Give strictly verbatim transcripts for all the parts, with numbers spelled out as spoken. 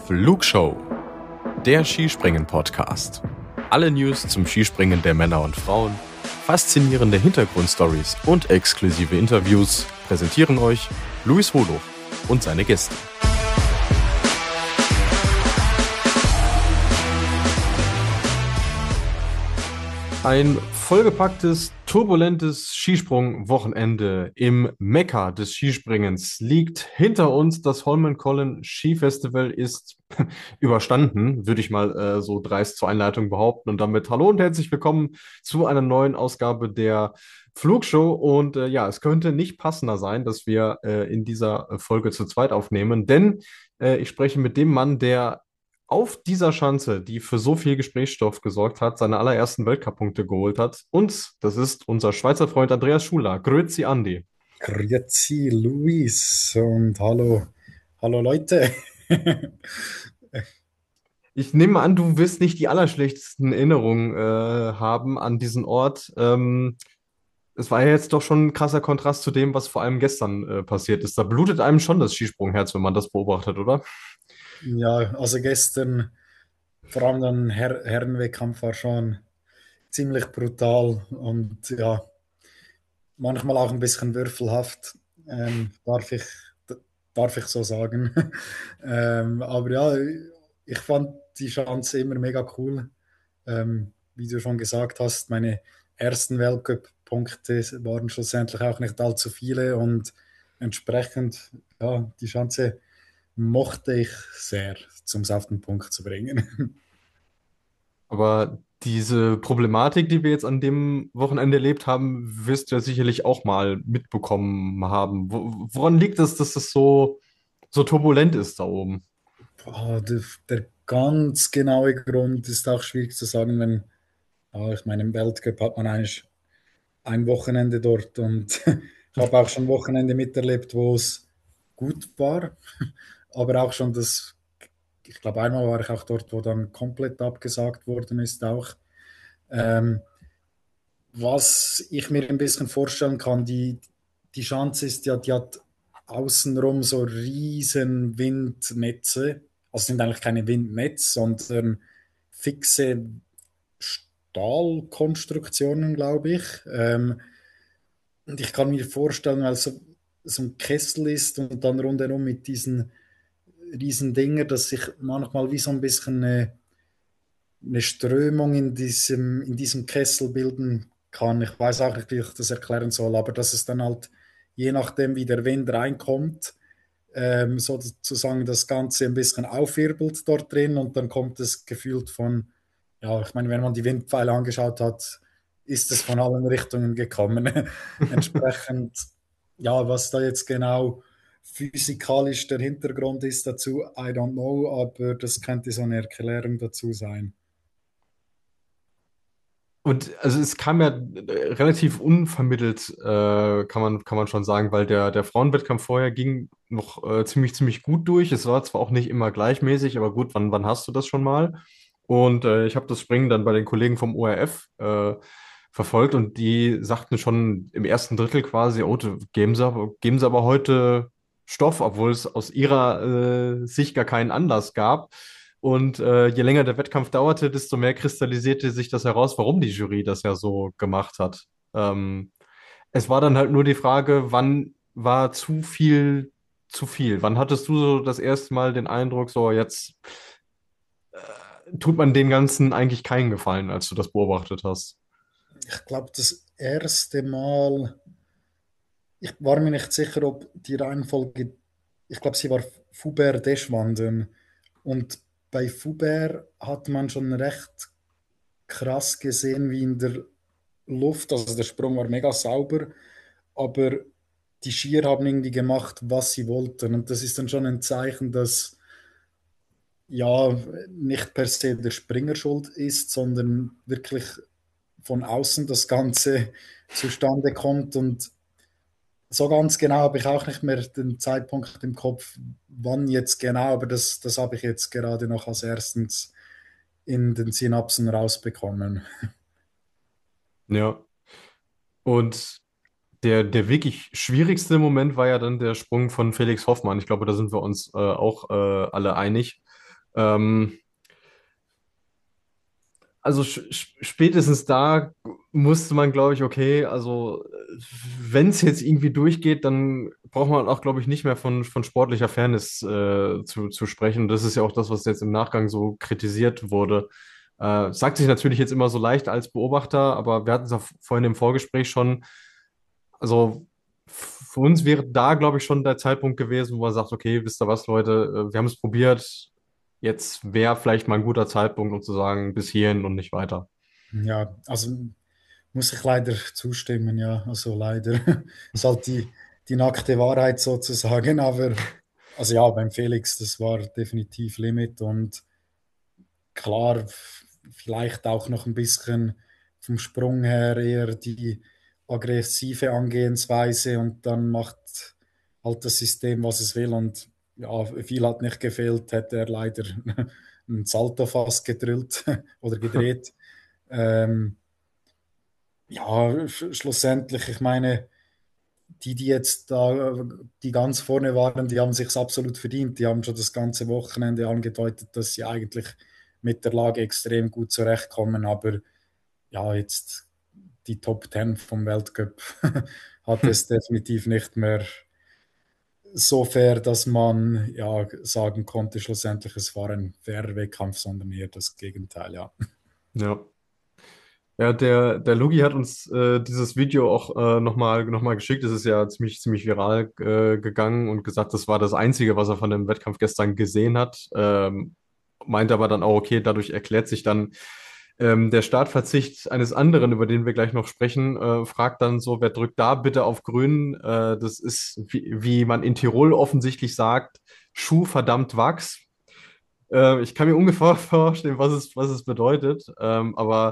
Flugshow, der Skispringen-Podcast. Alle News zum Skispringen der Männer und Frauen, faszinierende Hintergrundstories und exklusive Interviews präsentieren euch Luis Holoch und seine Gäste. Ein vollgepacktes, turbulentes Skisprung-Wochenende im Mekka des Skispringens liegt hinter uns. Das Holmenkollen Skifestival ist überstanden, würde ich mal äh, so dreist zur Einleitung behaupten. Und damit hallo und herzlich willkommen zu einer neuen Ausgabe der Flugshow. Und äh, ja, es könnte nicht passender sein, dass wir äh, in dieser Folge zu zweit aufnehmen, denn äh, ich spreche mit dem Mann, der auf dieser Schanze, die für so viel Gesprächsstoff gesorgt hat, seine allerersten Weltcup-Punkte geholt hat. Und das ist unser Schweizer Freund Andreas Schuler. Grüezi, Andi. Grüezi, Luis, und hallo, hallo Leute. Ich nehme an, du wirst nicht die allerschlechtesten Erinnerungen äh, haben an diesen Ort. Ähm, es war ja jetzt doch schon ein krasser Kontrast zu dem, was vor allem gestern äh, passiert ist. Da blutet einem schon das Skisprungherz, wenn man das beobachtet, oder? Ja, also gestern, vor allem dann Her Herrenwettkampf war schon ziemlich brutal und ja, manchmal auch ein bisschen würfelhaft, ähm, darf ich, darf ich so sagen. ähm, aber ja, ich fand die Chance immer mega cool. Ähm, wie du schon gesagt hast, meine ersten Weltcup-Punkte waren schlussendlich auch nicht allzu viele und entsprechend, ja, die Chance mochte ich sehr, um es auf den Punkt zu bringen. Aber diese Problematik, die wir jetzt an dem Wochenende erlebt haben, wirst du ja sicherlich auch mal mitbekommen haben. Wo, woran liegt es, dass es so, so turbulent ist da oben? Boah, der, der ganz genaue Grund ist auch schwierig zu sagen, wenn, ja, ich meine, im Weltcup hat man eigentlich ein Wochenende dort und ich habe auch schon Wochenende miterlebt, wo es gut war, aber auch schon das, ich glaube, einmal war ich auch dort, wo dann komplett abgesagt worden ist, auch. Ähm, Was ich mir ein bisschen vorstellen kann, die, die Schanze ist ja, die hat außenrum so riesen Windnetze. Also sind eigentlich keine Windnetze, sondern fixe Stahlkonstruktionen, glaube ich. Ähm, und ich kann mir vorstellen, weil es so, so ein Kessel ist und dann rundherum mit diesen riesen Dinger, dass sich manchmal wie so ein bisschen eine eine Strömung in diesem, in diesem Kessel bilden kann. Ich weiß auch nicht, wie ich das erklären soll, aber dass es dann halt, je nachdem, wie der Wind reinkommt, ähm, sozusagen das Ganze ein bisschen aufwirbelt dort drin und dann kommt es gefühlt von, ja, ich meine, wenn man die Windpfeile angeschaut hat, ist es von allen Richtungen gekommen. Entsprechend, ja, was da jetzt genau physikalisch der Hintergrund ist dazu, I don't know, aber das könnte so eine Erklärung dazu sein. Und also es kam ja äh, relativ unvermittelt, äh, kann man, kann man schon sagen, weil der, der Frauenwettkampf vorher ging noch äh, ziemlich, ziemlich gut durch. Es war zwar auch nicht immer gleichmäßig, aber gut, wann, wann hast du das schon mal? Und äh, ich habe das Springen dann bei den Kollegen vom O R F äh, verfolgt und die sagten schon im ersten Drittel quasi, oh, geben sie, aber- geben sie aber heute Stoff, obwohl es aus ihrer äh, Sicht gar keinen Anlass gab. Und äh, je länger der Wettkampf dauerte, desto mehr kristallisierte sich das heraus, warum die Jury das ja so gemacht hat. Ähm, es war dann halt nur die Frage, wann war zu viel zu viel? Wann hattest du so das erste Mal den Eindruck, so jetzt tut man den Ganzen eigentlich keinen Gefallen, als du das beobachtet hast? Ich glaube, das erste Mal, ich war mir nicht sicher, ob die Reihenfolge, ich glaube, sie war Foubert-Deschwanden. Und bei Foubert hat man schon recht krass gesehen, wie in der Luft, also der Sprung war mega sauber, aber die Skier haben irgendwie gemacht, was sie wollten. Und das ist dann schon ein Zeichen, dass ja nicht per se der Springer schuld ist, sondern wirklich von außen das Ganze zustande kommt. Und so ganz genau habe ich auch nicht mehr den Zeitpunkt im Kopf, wann jetzt genau, aber das, das habe ich jetzt gerade noch als erstens in den Synapsen rausbekommen. Ja. Und der, der wirklich schwierigste Moment war ja dann der Sprung von Felix Hoffmann. Ich glaube, da sind wir uns äh, auch äh, alle einig. Ähm, Also sch- spätestens da musste man, glaube ich, okay, also wenn es jetzt irgendwie durchgeht, dann braucht man auch, glaube ich, nicht mehr von, von sportlicher Fairness äh, zu, zu sprechen. Das ist ja auch das, was jetzt im Nachgang so kritisiert wurde. Äh, sagt sich natürlich jetzt immer so leicht als Beobachter, aber wir hatten es ja vorhin im Vorgespräch schon. Also für uns wäre da, glaube ich, schon der Zeitpunkt gewesen, wo man sagt, okay, wisst ihr was, Leute, äh, wir haben es probiert. Jetzt wäre vielleicht mal ein guter Zeitpunkt, um zu sagen, bis hierhin und nicht weiter. Ja, also muss ich leider zustimmen, ja. Also leider ist halt die, die nackte Wahrheit sozusagen. Aber also ja, beim Felix, das war definitiv Limit und klar, f- vielleicht auch noch ein bisschen vom Sprung her eher die aggressive Angehensweise und dann macht halt das System, was es will. Und ja, viel hat nicht gefehlt, hätte er leider ein Salto fast gedrillt oder gedreht. Ähm, ja, sch schlussendlich, ich meine, die, die jetzt da, die ganz vorne waren, die haben sich's absolut verdient. Die haben schon das ganze Wochenende angedeutet, dass sie eigentlich mit der Lage extrem gut zurechtkommen. Aber ja, jetzt die Top Ten vom Weltcup hat es definitiv nicht mehr so fair, dass man ja sagen konnte, schlussendlich es war ein fairer Wettkampf, sondern eher das Gegenteil, ja. Ja. Ja, der, der Lugi hat uns äh, dieses Video auch äh, nochmal noch mal geschickt. Es ist ja ziemlich, ziemlich viral äh, gegangen und gesagt, das war das Einzige, was er von dem Wettkampf gestern gesehen hat. Ähm, meinte aber dann auch, okay, dadurch erklärt sich dann ähm, der Startverzicht eines anderen, über den wir gleich noch sprechen. Äh, fragt dann so, wer drückt da bitte auf Grün? Äh, das ist, wie, wie man in Tirol offensichtlich sagt, Schuh verdammt Wachs. Äh, ich kann mir ungefähr vorstellen, was es, was es bedeutet. Ähm, aber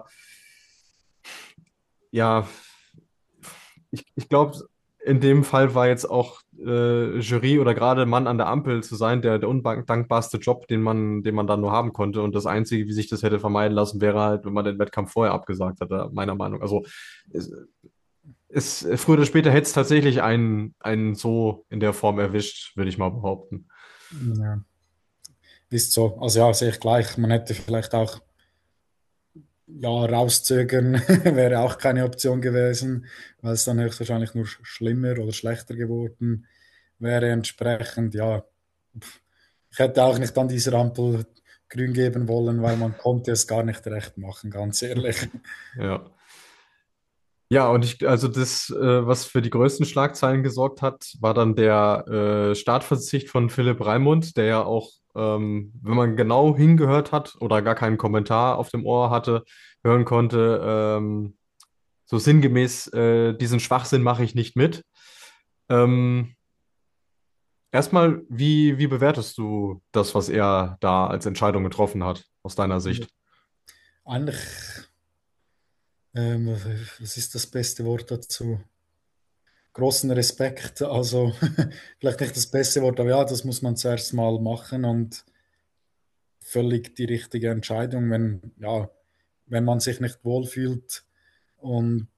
ja, ich, ich glaube, in dem Fall war jetzt auch äh, Jury oder gerade Mann an der Ampel zu sein, der, der undankbarste Job, den man, den man dann nur haben konnte. Und das Einzige, wie sich das hätte vermeiden lassen, wäre halt, wenn man den Wettkampf vorher abgesagt hätte, meiner Meinung. Also es, es, früher oder später hätte es tatsächlich einen, einen so in der Form erwischt, würde ich mal behaupten. Ja, ist so. Also ja, sehe ich gleich. Man hätte vielleicht auch ja, rauszögern wäre auch keine Option gewesen, weil es dann höchstwahrscheinlich nur sch- schlimmer oder schlechter geworden wäre. Entsprechend, ja, ich hätte auch nicht an dieser Ampel grün geben wollen, weil man konnte es gar nicht recht machen, ganz ehrlich. Ja. Ja, und ich, also das, äh, was für die größten Schlagzeilen gesorgt hat, war dann der äh, Startverzicht von Philipp Raimund, der ja auch, ähm, wenn man genau hingehört hat oder gar keinen Kommentar auf dem Ohr hatte, hören konnte, ähm, so sinngemäß, äh, diesen Schwachsinn mache ich nicht mit. Ähm, erstmal, wie, wie bewertest du das, was er da als Entscheidung getroffen hat, aus deiner Sicht? Eigentlich, ähm, was ist das beste Wort dazu? Großen Respekt, also vielleicht nicht das beste Wort, aber ja, das muss man zuerst mal machen und völlig die richtige Entscheidung, wenn, ja, wenn man sich nicht wohlfühlt und,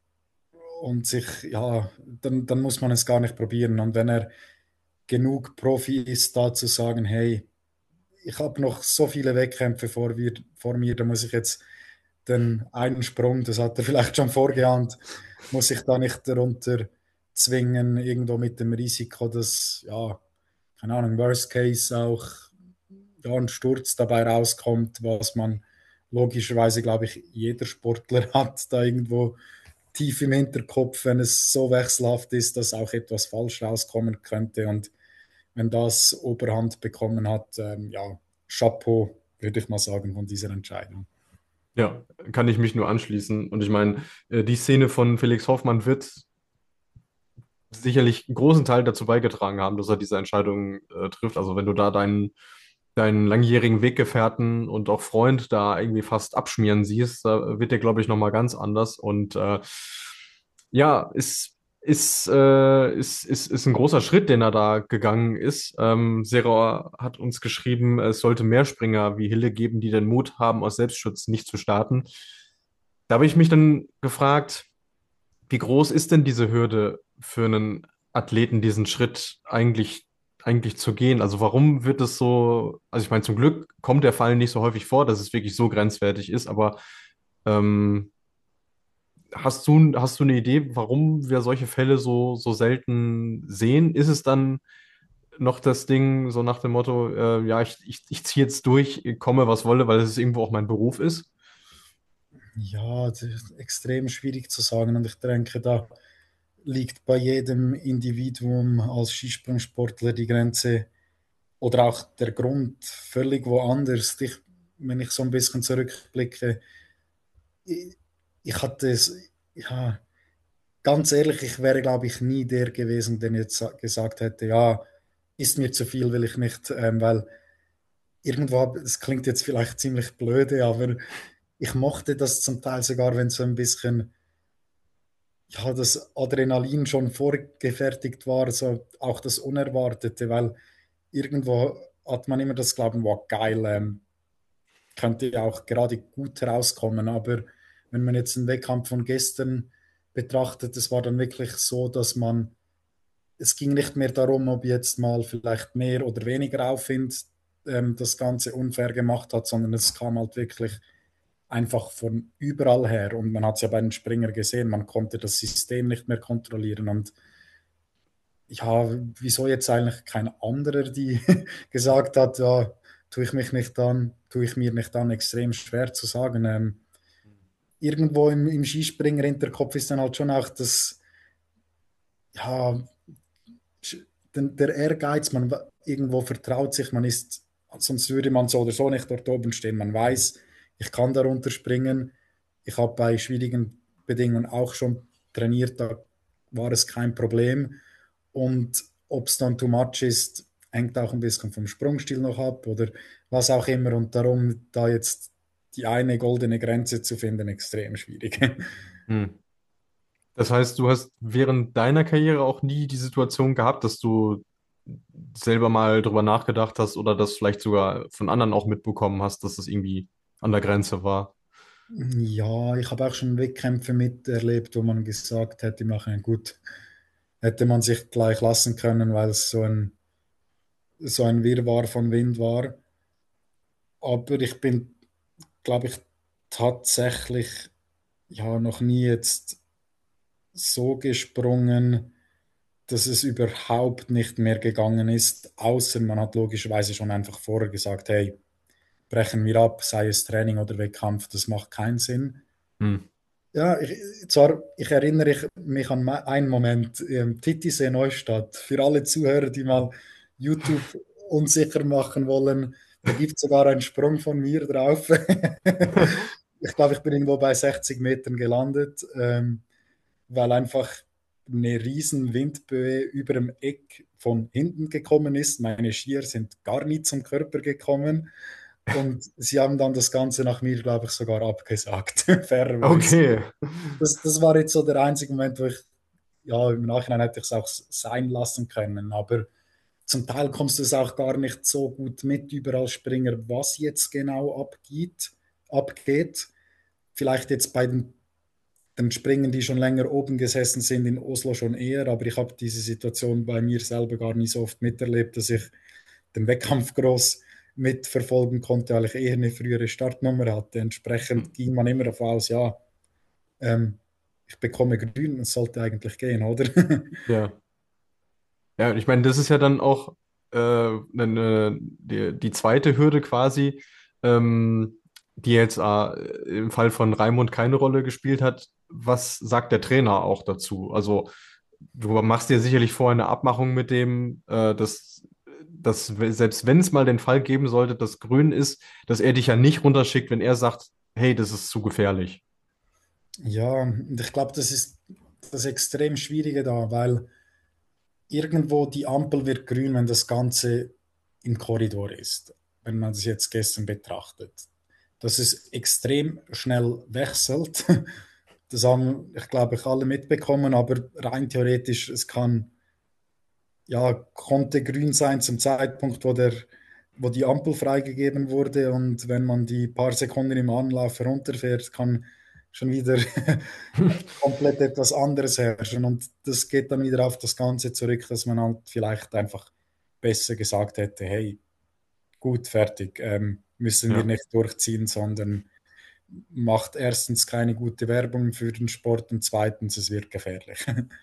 und sich, ja, dann, dann muss man es gar nicht probieren. Und wenn er genug Profi ist, da zu sagen, hey, ich habe noch so viele Wettkämpfe vor, wir, vor mir, da muss ich jetzt den einen Sprung, das hat er vielleicht schon vorgeahnt, muss ich da nicht darunter zwingen, irgendwo mit dem Risiko, dass, ja, keine Ahnung, Worst Case auch ja, ein Sturz dabei rauskommt, was man logischerweise, glaube ich, jeder Sportler hat, da irgendwo tief im Hinterkopf, wenn es so wechselhaft ist, dass auch etwas falsch rauskommen könnte. Und wenn das Oberhand bekommen hat, ähm, ja, Chapeau, würde ich mal sagen, von dieser Entscheidung. Ja, kann ich mich nur anschließen. Und ich meine, äh, die Szene von Felix Hoffmann wird sicherlich einen großen Teil dazu beigetragen haben, dass er diese Entscheidung äh, trifft. Also wenn du da deinen, deinen langjährigen Weggefährten und auch Freund da irgendwie fast abschmieren siehst, da wird der, glaube ich, nochmal ganz anders. Und äh, ja, ist, ist, äh, ist, ist, ist ein großer Schritt, den er da gegangen ist. Ähm, Serra hat uns geschrieben, es sollte mehr Springer wie Hille geben, die den Mut haben, aus Selbstschutz nicht zu starten. Da habe ich mich dann gefragt, wie groß ist denn diese Hürde für einen Athleten, diesen Schritt eigentlich eigentlich zu gehen? Also warum wird es so, also ich meine, zum Glück kommt der Fall nicht so häufig vor, dass es wirklich so grenzwertig ist, aber ähm, hast du, hast du eine Idee, warum wir solche Fälle so, so selten sehen? Ist es dann noch das Ding, so nach dem Motto, äh, ja, ich, ich, ich ziehe jetzt durch, komme, was wolle, weil es irgendwo auch mein Beruf ist? Ja, das ist extrem schwierig zu sagen und ich denke, da liegt bei jedem Individuum als Skisprungsportler die Grenze oder auch der Grund völlig woanders. Ich, wenn ich so ein bisschen zurückblicke, ich, ich hatte es, ja, ganz ehrlich, ich wäre, glaube ich, nie der gewesen, der jetzt sa- gesagt hätte, ja, ist mir zu viel, will ich nicht, ähm, weil irgendwo, hab- es klingt jetzt vielleicht ziemlich blöde, aber ich mochte das zum Teil sogar, wenn so ein bisschen, ja, das Adrenalin schon vorgefertigt war, so auch das Unerwartete, weil irgendwo hat man immer das Glauben, wow, geil, ähm, könnte ja auch gerade gut herauskommen. Aber wenn man jetzt den Wettkampf von gestern betrachtet, es war dann wirklich so, dass man, es ging nicht mehr darum, ob jetzt mal vielleicht mehr oder weniger Aufwind ähm, das Ganze unfair gemacht hat, sondern es kam halt wirklich einfach von überall her. Und man hat es ja bei den Springer gesehen, man konnte das System nicht mehr kontrollieren. Und ja, wieso jetzt eigentlich kein anderer, die gesagt hat, ja, tue ich mich nicht an, tue ich mir nicht an, extrem schwer zu sagen. Ähm, irgendwo im, im Skispringer-Hinterkopf ist dann halt schon auch das, ja, den, der Ehrgeiz, man irgendwo vertraut sich, man ist, sonst würde man so oder so nicht dort oben stehen. Man weiß, ich kann darunter springen. Ich habe bei schwierigen Bedingungen auch schon trainiert, da war es kein Problem. Und ob es dann too much ist, hängt auch ein bisschen vom Sprungstil noch ab oder was auch immer. Und darum, da jetzt die eine goldene Grenze zu finden, extrem schwierig. Hm. Das heißt, du hast während deiner Karriere auch nie die Situation gehabt, dass du selber mal drüber nachgedacht hast oder das vielleicht sogar von anderen auch mitbekommen hast, dass das irgendwie an der Grenze war. Ja, ich habe auch schon Wettkämpfe miterlebt, wo man gesagt hätte, im Nachhinein, gut, hätte man sich gleich lassen können, weil es so ein, so ein Wirrwarr von Wind war. Aber ich bin, glaube ich, tatsächlich ja noch nie jetzt so gesprungen, dass es überhaupt nicht mehr gegangen ist, außer man hat logischerweise schon einfach vorher gesagt, hey, brechen wir ab, sei es Training oder Wettkampf, das macht keinen Sinn. Hm. Ja, ich, zwar, ich erinnere ich mich an me- einen Moment, ähm, Titisee Neustadt, für alle Zuhörer, die mal YouTube unsicher machen wollen, da gibt es sogar einen Sprung von mir drauf. Ich glaube, ich bin irgendwo bei sechzig Metern gelandet, ähm, weil einfach eine riesen Windböe über dem Eck von hinten gekommen ist. Meine Skier sind gar nie zum Körper gekommen. Und sie haben dann das Ganze nach mir, glaube ich, sogar abgesagt, fairerweise. Okay. Das, das war jetzt so der einzige Moment, wo ich, ja, im Nachhinein hätte ich es auch sein lassen können. Aber zum Teil kommst du es auch gar nicht so gut mit überall Springer, was jetzt genau abgeht. abgeht. Vielleicht jetzt bei den, den Springen, die schon länger oben gesessen sind, in Oslo schon eher, aber ich habe diese Situation bei mir selber gar nicht so oft miterlebt, dass ich den Wettkampf groß mitverfolgen konnte, weil ich eher eine frühere Startnummer hatte. Entsprechend ging man immer davon aus, ja, ähm, ich bekomme grün, es sollte eigentlich gehen, oder? Ja. Ja, und ich meine, das ist ja dann auch äh, eine, die, die zweite Hürde quasi, ähm, die jetzt äh, im Fall von Raimund keine Rolle gespielt hat. Was sagt der Trainer auch dazu? Also, du machst dir sicherlich vorher eine Abmachung mit dem, äh, dass, dass selbst wenn es mal den Fall geben sollte, dass grün ist, dass er dich ja nicht runterschickt, wenn er sagt, hey, das ist zu gefährlich. Ja, und ich glaube, das ist das Extrem Schwierige da, weil irgendwo die Ampel wird grün, wenn das Ganze im Korridor ist, wenn man es jetzt gestern betrachtet. Dass es extrem schnell wechselt, das haben, ich glaube, ich alle mitbekommen, aber rein theoretisch, es kann, ja, konnte grün sein zum Zeitpunkt, wo der, wo die Ampel freigegeben wurde und wenn man die paar Sekunden im Anlauf herunterfährt, kann schon wieder komplett etwas anderes herrschen und das geht dann wieder auf das Ganze zurück, dass man halt vielleicht einfach besser gesagt hätte, hey, gut, fertig, ähm, müssen wir Ja. nicht durchziehen, sondern macht erstens keine gute Werbung für den Sport und zweitens, es wird gefährlich.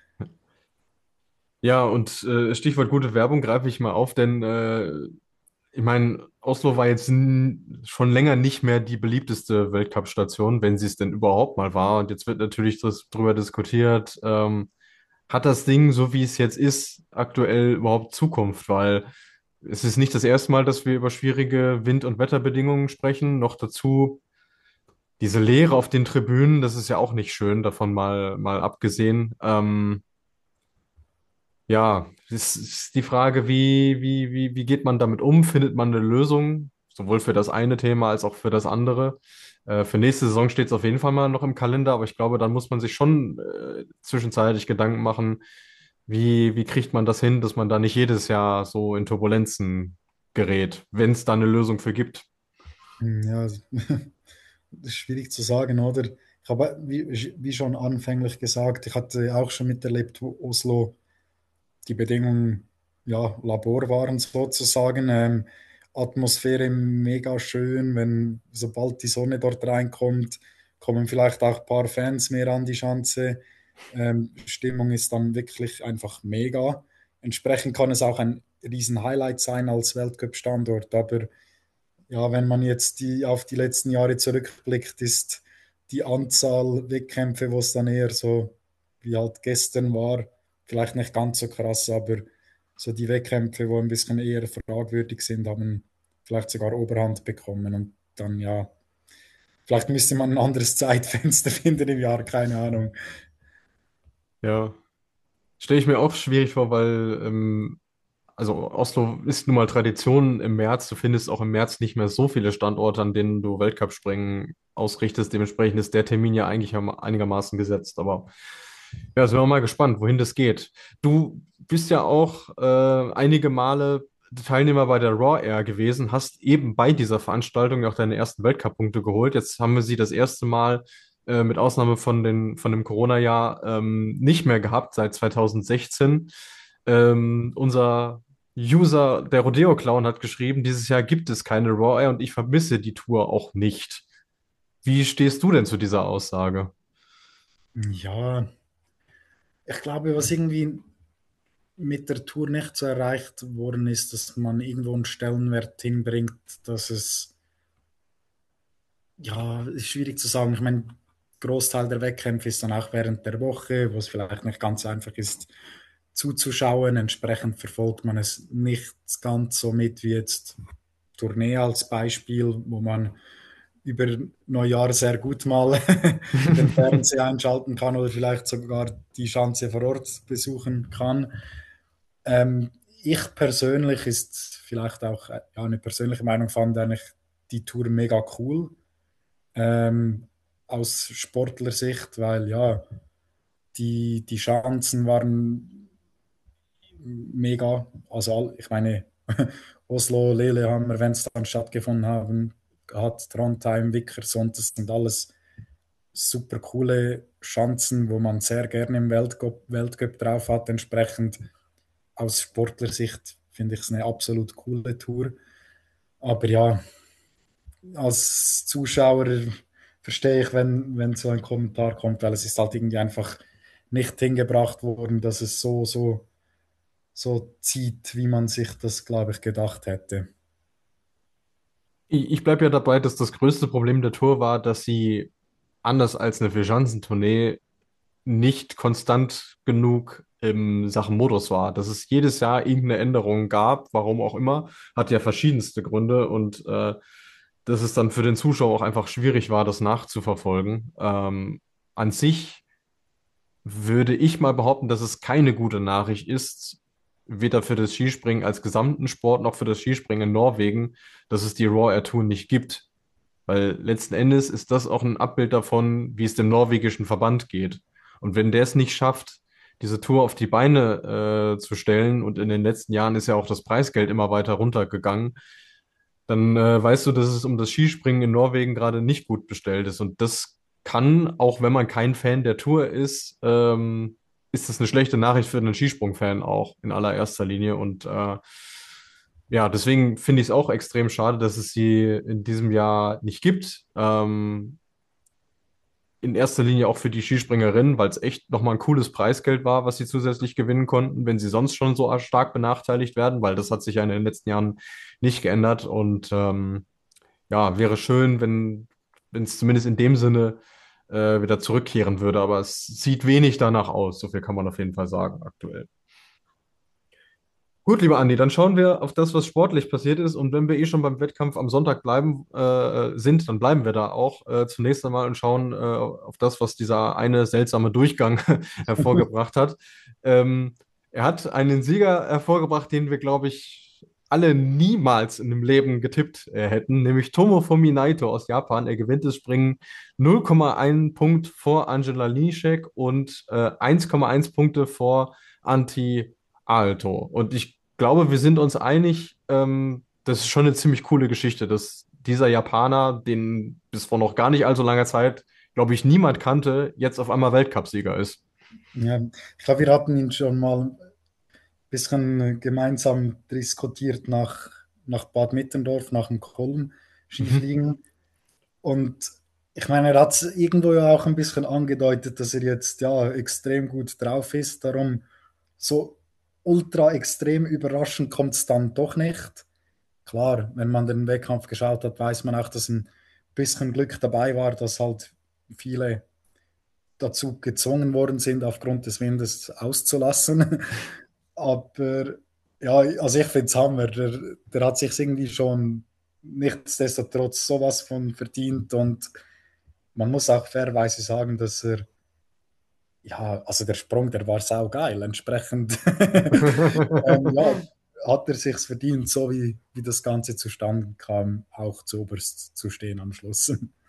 Ja, und äh, Stichwort gute Werbung greife ich mal auf, denn äh, ich meine, Oslo war jetzt n- schon länger nicht mehr die beliebteste Weltcup-Station, wenn sie es denn überhaupt mal war. Und jetzt wird natürlich das, drüber diskutiert, ähm, hat das Ding, so wie es jetzt ist, aktuell überhaupt Zukunft? Weil es ist nicht das erste Mal, dass wir über schwierige Wind- und Wetterbedingungen sprechen. Noch dazu diese Leere auf den Tribünen, das ist ja auch nicht schön, davon mal, mal abgesehen. Ähm, ja, es ist die Frage, wie, wie, wie, wie geht man damit um? Findet man eine Lösung, sowohl für das eine Thema als auch für das andere? Äh, für nächste Saison steht es auf jeden Fall mal noch im Kalender, aber ich glaube, dann muss man sich schon äh, zwischenzeitlich Gedanken machen, wie, wie kriegt man das hin, dass man da nicht jedes Jahr so in Turbulenzen gerät, wenn es da eine Lösung für gibt. Hm, Ja, das ist schwierig zu sagen, oder? Ich habe, wie, wie schon anfänglich gesagt, ich hatte auch schon miterlebt, wo Oslo die Bedingungen, ja, Labor waren sozusagen. Ähm, Atmosphäre mega schön, wenn sobald die Sonne dort reinkommt, kommen vielleicht auch ein paar Fans mehr an die Schanze. Ähm, Stimmung ist dann wirklich einfach mega. Entsprechend kann es auch ein riesen Highlight sein als Weltcup-Standort, aber ja, wenn man jetzt die, auf die letzten Jahre zurückblickt, ist die Anzahl Wettkämpfe, wo es dann eher so wie halt gestern war, vielleicht nicht ganz so krass, aber so die Wettkämpfe, wo ein bisschen eher fragwürdig sind, haben vielleicht sogar Oberhand bekommen. Und dann ja, vielleicht müsste man ein anderes Zeitfenster finden im Jahr, keine Ahnung. Ja, stelle ich mir auch schwierig vor, weil ähm, also Oslo ist nun mal Tradition im März. Du findest auch im März nicht mehr so viele Standorte, an denen du Weltcup-Springen ausrichtest. Dementsprechend ist der Termin ja eigentlich am- einigermaßen gesetzt. Aber ja, sind wir mal gespannt, wohin das geht. Du bist ja auch äh, einige Male Teilnehmer bei der Raw Air gewesen, hast eben bei dieser Veranstaltung auch deine ersten Weltcup-Punkte geholt. Jetzt haben wir sie das erste Mal äh, mit Ausnahme von den, von dem Corona-Jahr ähm, nicht mehr gehabt, seit zwanzig sechzehn. Ähm, unser User, der Rodeo Clown, hat geschrieben, dieses Jahr gibt es keine Raw Air und ich vermisse die Tour auch nicht. Wie stehst du denn zu dieser Aussage? Ja, ich glaube, was irgendwie mit der Tour nicht so erreicht worden ist, dass man irgendwo einen Stellenwert hinbringt, dass es, ja, ist schwierig zu sagen. Ich meine, Großteil der Wettkämpfe ist dann auch während der Woche, wo es vielleicht nicht ganz einfach ist zuzuschauen. Entsprechend verfolgt man es nicht ganz so mit wie jetzt Tournee als Beispiel, wo man über Neujahr sehr gut mal den Fernseher einschalten kann oder vielleicht sogar die Schanze vor Ort besuchen kann. Ähm, ich persönlich ist vielleicht auch äh, ja, eine persönliche Meinung, fand eigentlich die Tour mega cool ähm, aus Sportlersicht, weil ja, die, die Chancen waren mega. Also all- ich meine, Oslo, Lillehammer, wenn es dann stattgefunden haben, hat Trondheim, Vikersund, das sind alles super coole Chancen, wo man sehr gerne im Weltcup, Weltcup drauf hat. Entsprechend aus Sportlersicht finde ich es eine absolut coole Tour. Aber ja, als Zuschauer verstehe ich, wenn, wenn so ein Kommentar kommt, weil es ist halt irgendwie einfach nicht hingebracht worden, dass es so, so, so zieht, wie man sich das, glaube ich, gedacht hätte. Ich, ich bleibe ja dabei, dass das größte Problem der Tour war, dass sie anders als eine Vierschanzentournee nicht konstant genug in Sachen Modus war. Dass es jedes Jahr irgendeine Änderung gab, warum auch immer, hat ja verschiedenste Gründe und äh, dass es dann für den Zuschauer auch einfach schwierig war, das nachzuverfolgen. Ähm, an sich würde ich mal behaupten, dass es keine gute Nachricht ist, weder für das Skispringen als gesamten Sport noch für das Skispringen in Norwegen, dass es die Raw Air Tour nicht gibt. Weil letzten Endes ist das auch ein Abbild davon, wie es dem norwegischen Verband geht. Und wenn der es nicht schafft, diese Tour auf die Beine äh, zu stellen, und in den letzten Jahren ist ja auch das Preisgeld immer weiter runtergegangen, dann äh, weißt du, dass es um das Skispringen in Norwegen gerade nicht gut bestellt ist. Und das kann, auch wenn man kein Fan der Tour ist, ähm, ist das eine schlechte Nachricht für einen Skisprung-Fan auch in allererster Linie. Und äh, Ja, deswegen finde ich es auch extrem schade, dass es sie in diesem Jahr nicht gibt. Ähm, in erster Linie auch für die Skispringerinnen, weil es echt nochmal ein cooles Preisgeld war, was sie zusätzlich gewinnen konnten, wenn sie sonst schon so stark benachteiligt werden, weil das hat sich ja in den letzten Jahren nicht geändert. Und ähm, ja, wäre schön, wenn wenn es zumindest in dem Sinne äh, wieder zurückkehren würde, aber es sieht wenig danach aus. So viel kann man auf jeden Fall sagen aktuell. Gut, lieber Andi, dann schauen wir auf das, was sportlich passiert ist. Und wenn wir eh schon beim Wettkampf am Sonntag bleiben äh, sind, dann bleiben wir da auch äh, zunächst einmal und schauen äh, auf das, was dieser eine seltsame Durchgang hervorgebracht hat. Ähm, Er hat einen Sieger hervorgebracht, den wir, glaube ich, alle niemals in dem Leben getippt äh, hätten, nämlich Tomofumi Naito aus Japan. Er gewinnt das Springen null Komma eins Punkt vor Angela Linischek und äh, eins Komma eins Punkte vor Antti Aalto. Und ich glaube, wir sind uns einig, ähm, das ist schon eine ziemlich coole Geschichte, dass dieser Japaner, den bis vor noch gar nicht allzu langer Zeit, glaube ich, niemand kannte, jetzt auf einmal Weltcupsieger ist. Ja, ich glaube, wir hatten ihn schon mal ein bisschen gemeinsam diskutiert nach, nach Bad Mitterndorf, nach dem Kollen Mhm. Skifliegen. Und ich meine, er hat es irgendwo ja auch ein bisschen angedeutet, dass er jetzt ja extrem gut drauf ist. Darum so ultra extrem überraschend kommt es dann doch nicht. Klar, wenn man den Wettkampf geschaut hat, weiß man auch, dass ein bisschen Glück dabei war, dass halt viele dazu gezwungen worden sind, aufgrund des Windes auszulassen. Aber ja, also ich finde es Hammer. Der, der hat sich irgendwie schon nichtsdestotrotz sowas von verdient und man muss auch fairerweise sagen, dass er, ja, also der Sprung, der war saugeil. Entsprechend ähm, ja, hat er sich verdient, so wie, wie das Ganze zustande kam, auch zu oberst zu stehen am Schluss.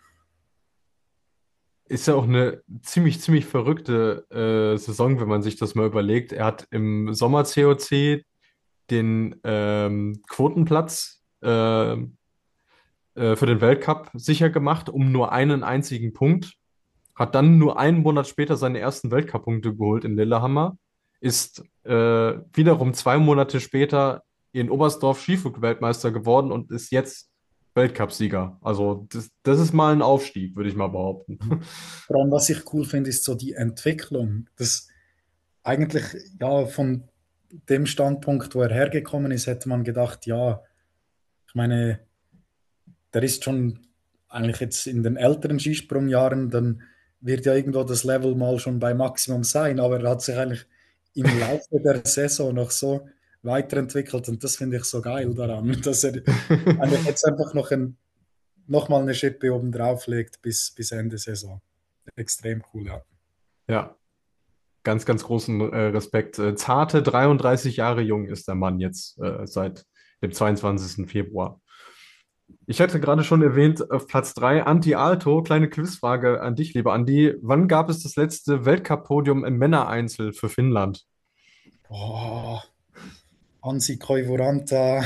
Ist ja auch eine ziemlich, ziemlich verrückte äh, Saison, wenn man sich das mal überlegt. Er hat im Sommer-C O C den ähm, Quotenplatz äh, äh, für den Weltcup sicher gemacht, um nur einen einzigen Punkt. Hat dann nur einen Monat später seine ersten Weltcup-Punkte geholt in Lillehammer, ist äh, wiederum zwei Monate später in Oberstdorf Skiflug-Weltmeister geworden und ist jetzt Weltcupsieger. Also das, das ist mal ein Aufstieg, würde ich mal behaupten. Vor allem, was ich cool finde, ist so die Entwicklung. Das eigentlich, ja, von dem Standpunkt, wo er hergekommen ist, hätte man gedacht, ja, ich meine, der ist schon eigentlich jetzt in den älteren Skisprungjahren, dann wird ja irgendwo das Level mal schon bei Maximum sein, aber er hat sich eigentlich im Laufe der Saison noch so weiterentwickelt und das finde ich so geil daran, dass er eigentlich jetzt einfach noch, ein, noch mal eine Schippe oben drauf legt bis, bis Ende Saison. Extrem cool, ja. Ja, ganz, ganz großen äh, Respekt. Äh, zarte dreiunddreißig Jahre jung ist der Mann jetzt äh, seit dem zweiundzwanzigsten Februar. Ich hatte gerade schon erwähnt, auf Platz drei Anti Alto. Kleine Quizfrage an dich, lieber Andi. Wann gab es das letzte Weltcup-Podium im Männereinzel für Finnland? Oh, Ansi Koivuranta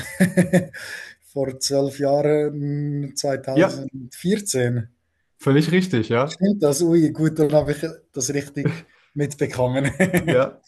vor zwölf Jahren, Ja, zweitausendvierzehn. völlig richtig, ja. Stimmt das? Ui, gut, dann habe ich das richtig mitbekommen. Ja.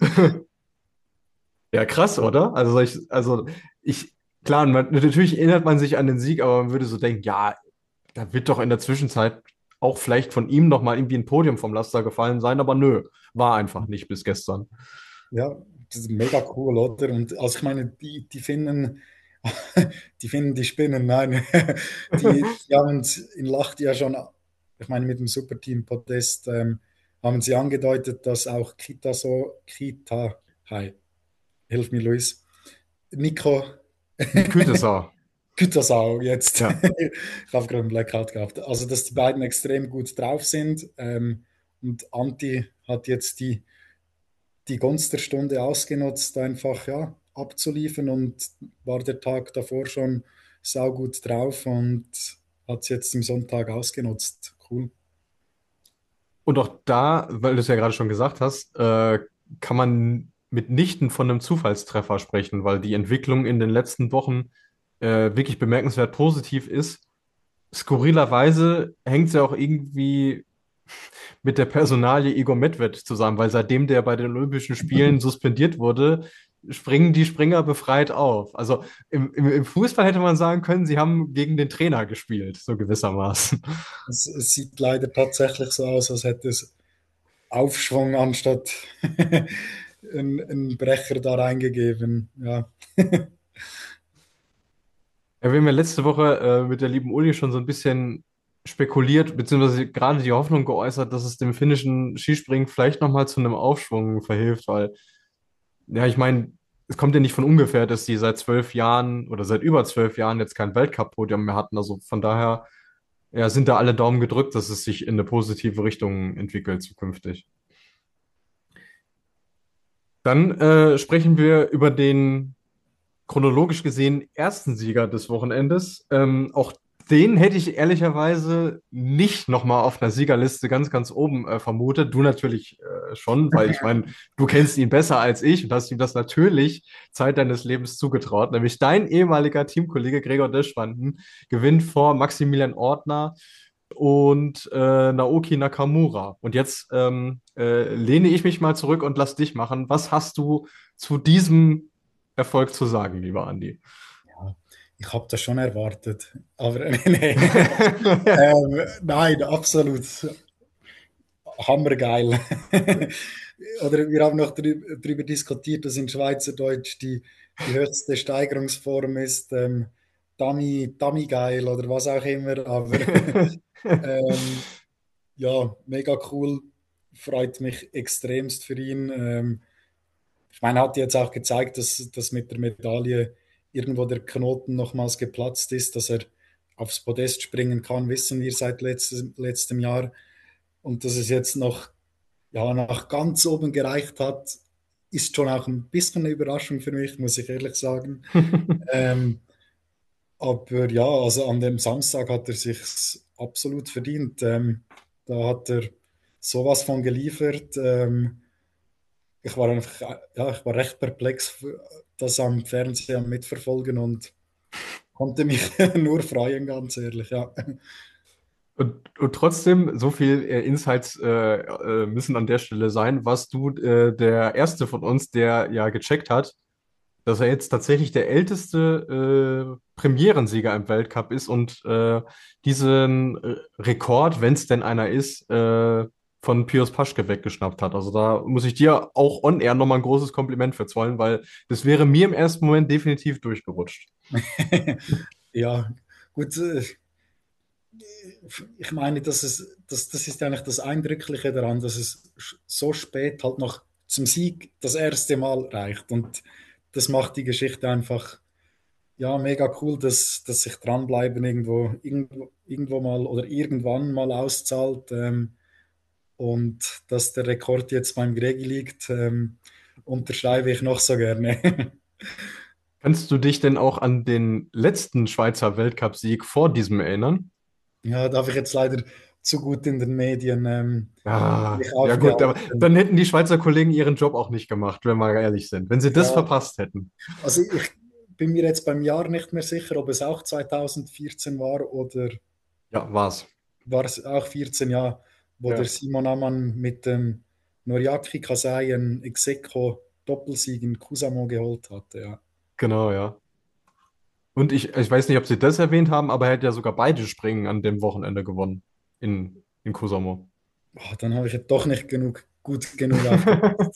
Ja, krass, oder? Also ich, also ich, klar, man, natürlich erinnert man sich an den Sieg, aber man würde so denken, ja, da wird doch in der Zwischenzeit auch vielleicht von ihm noch mal irgendwie ein Podium vom Laster gefallen sein, aber nö, war einfach nicht bis gestern. Ja, das ist mega cool, oder? Und also ich meine, die, die Finnen, die Finnen, die spinnen, nein, die, die haben uns in Lahti ja schon, ich meine, mit dem Superteam-Podest ähm, haben sie angedeutet, dass auch Kita so, Kita, hi, hilf mir, Luis, Nico Gütesau. Gütersau jetzt. Ja. Ich habe gerade einen Blackout gehabt. Also, dass die beiden extrem gut drauf sind. Ähm, und Anti hat jetzt die, die Gunst der Stunde ausgenutzt, einfach ja, abzuliefern und war der Tag davor schon saugut drauf und hat es jetzt im Sonntag ausgenutzt. Cool. Und auch da, weil du es ja gerade schon gesagt hast, äh, kann man mitnichten von einem Zufallstreffer sprechen, weil die Entwicklung in den letzten Wochen äh, wirklich bemerkenswert positiv ist. Skurrilerweise hängt es ja auch irgendwie mit der Personalie Igor Medved zusammen, weil seitdem der bei den Olympischen Spielen suspendiert wurde, springen die Springer befreit auf. Also im, im, im Fußball hätte man sagen können, sie haben gegen den Trainer gespielt, so gewissermaßen. Es, es sieht leider tatsächlich so aus, als hätte es Aufschwung anstatt einen Brecher da reingegeben. Ja. Ja, wir haben ja letzte Woche äh, mit der lieben Uli schon so ein bisschen spekuliert, beziehungsweise gerade die Hoffnung geäußert, dass es dem finnischen Skispringen vielleicht nochmal zu einem Aufschwung verhilft, weil, ja, ich meine, es kommt ja nicht von ungefähr, dass die seit zwölf Jahren oder seit über zwölf Jahren jetzt kein Weltcup-Podium mehr hatten. Also von daher, ja, sind da alle Daumen gedrückt, dass es sich in eine positive Richtung entwickelt zukünftig. Dann äh, sprechen wir über den chronologisch gesehen ersten Sieger des Wochenendes. Ähm, auch den hätte ich ehrlicherweise nicht nochmal auf einer Siegerliste ganz, ganz oben äh, vermutet. Du natürlich äh, schon, weil ich meine, du kennst ihn besser als ich und hast ihm das natürlich Zeit deines Lebens zugetraut. Nämlich dein ehemaliger Teamkollege Gregor Deschwanden gewinnt vor Maximilian Ortner und äh, Naoki Nakamura. Und jetzt ähm, äh, lehne ich mich mal zurück und lass dich machen. Was hast du zu diesem Erfolg zu sagen, lieber Andi? Ja, ich habe das schon erwartet. Aber nee. ähm, nein, absolut hammergeil. Oder wir haben noch drü darüber diskutiert, dass in Schweizerdeutsch die, die höchste Steigerungsform ist ähm, Dummy, Dummy geil oder was auch immer. Aber ähm, ja, mega cool. Freut mich extremst für ihn. Ähm, ich meine, er hat jetzt auch gezeigt, dass, dass mit der Medaille irgendwo der Knoten nochmals geplatzt ist, dass er aufs Podest springen kann, wissen wir seit letztem, letztem Jahr. Und dass es jetzt noch ja, nach ganz oben gereicht hat, ist schon auch ein bisschen eine Überraschung für mich, muss ich ehrlich sagen. Ähm, aber ja, also an dem Samstag hat er sich absolut verdient. Ähm, da hat er sowas von geliefert. Ähm, ich war einfach, äh, ja, ich war recht perplex, das am Fernsehen mitverfolgen und konnte mich nur freuen, ganz ehrlich, ja. Und, und trotzdem, so viel äh, Insights äh, äh, müssen an der Stelle sein, warst du äh, der Erste von uns, der ja gecheckt hat, dass er jetzt tatsächlich der älteste äh, Premierensieger im Weltcup ist und äh, diesen äh, Rekord, wenn es denn einer ist, äh, von Pius Paschke weggeschnappt hat. Also da muss ich dir auch on air nochmal ein großes Kompliment für zollen, weil das wäre mir im ersten Moment definitiv durchgerutscht. Ja, gut, äh, ich meine, dass es, das, das ist eigentlich das Eindrückliche daran, dass es so spät halt noch zum Sieg das erste Mal reicht. Und das macht die Geschichte einfach ja mega cool, dass, dass sich dranbleiben irgendwo, irgendwo, irgendwo mal oder irgendwann mal auszahlt. Ähm, und dass der Rekord jetzt beim Gregi liegt, ähm, unterschreibe ich noch so gerne. Kannst du dich denn auch an den letzten Schweizer Weltcupsieg vor diesem erinnern? Ja, darf ich jetzt leider zu gut in den Medien ähm, Ah, mich ja gut, aber aufgehalten. dann hätten die Schweizer Kollegen ihren Job auch nicht gemacht, wenn wir ehrlich sind, wenn sie das Ja, verpasst hätten. also ich bin mir jetzt beim Jahr nicht mehr sicher, ob es auch zweitausendvierzehn war oder Ja, war's. war es auch vierzehn Jahre, wo der Ja, Simon Ammann mit dem Noriaki Kasai einen Execo Doppelsieg in Kusamo geholt hatte. Ja. genau, ja. Und ich, ich weiß nicht, ob sie das erwähnt haben, aber er hat ja sogar beide Springen an dem Wochenende gewonnen in, in Kusamo. Oh, dann habe ich ja doch nicht genug, gut genug aufgepasst.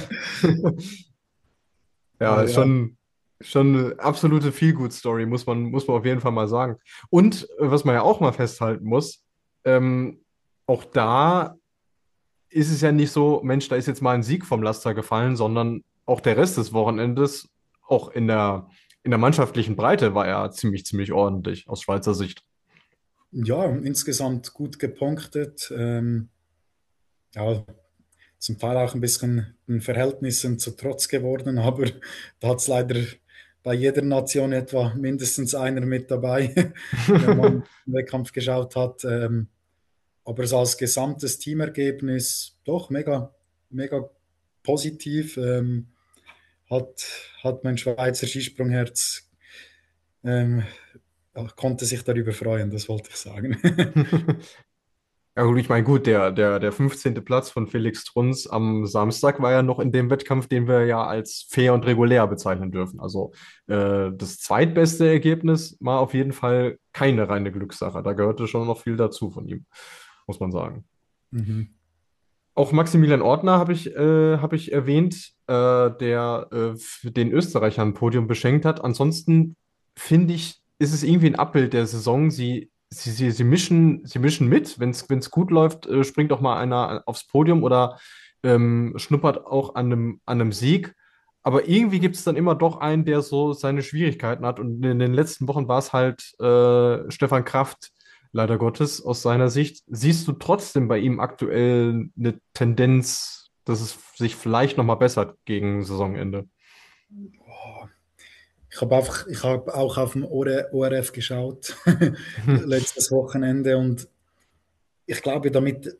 Ja, Aber ist ja, schon, schon eine absolute Feel-Good-Story, muss man, muss man auf jeden Fall mal sagen. Und äh, was man ja auch mal festhalten muss, ähm, auch da ist es ja nicht so, Mensch, da ist jetzt mal ein Sieg vom Laster gefallen, sondern auch der Rest des Wochenendes, auch in der, in der mannschaftlichen Breite, war er ziemlich, ziemlich ordentlich aus Schweizer Sicht. ja, insgesamt gut gepunktet. Ähm, ja, zum Teil auch ein bisschen den Verhältnissen zu Trotz geworden, aber da hat es leider bei jeder Nation etwa mindestens einer mit dabei, wenn man den Wettkampf geschaut hat. Ähm, aber so als gesamtes Teamergebnis doch mega, mega positiv. Ähm, hat, hat mein Schweizer Skisprungherz ähm, konnte sich darüber freuen, das wollte ich sagen. Ja gut, ich meine, gut, der, der, der fünfzehnte Platz von Felix Truns am Samstag war ja noch in dem Wettkampf, den wir ja als fair und regulär bezeichnen dürfen. Also äh, das zweitbeste Ergebnis war auf jeden Fall keine reine Glückssache. Da gehörte schon noch viel dazu von ihm, muss man sagen. Mhm. Auch Maximilian Ortner habe ich, äh, hab ich erwähnt, äh, der äh, für den Österreicher ein Podium beschenkt hat. Ansonsten finde ich, ist es irgendwie ein Abbild der Saison. Sie, sie, sie, sie mischen, sie mischen mit. Wenn es gut läuft, äh, springt auch mal einer aufs Podium oder ähm, schnuppert auch an einem, an einem Sieg. Aber irgendwie gibt es dann immer doch einen, der so seine Schwierigkeiten hat. Und in den letzten Wochen war es halt äh, Stefan Kraft, leider Gottes, aus seiner Sicht. Siehst du trotzdem bei ihm aktuell eine Tendenz, dass es sich vielleicht nochmal bessert gegen Saisonende? Oh, ich habe einfach, ich habe auch auf dem O R F geschaut, letztes Wochenende, und ich glaube, damit,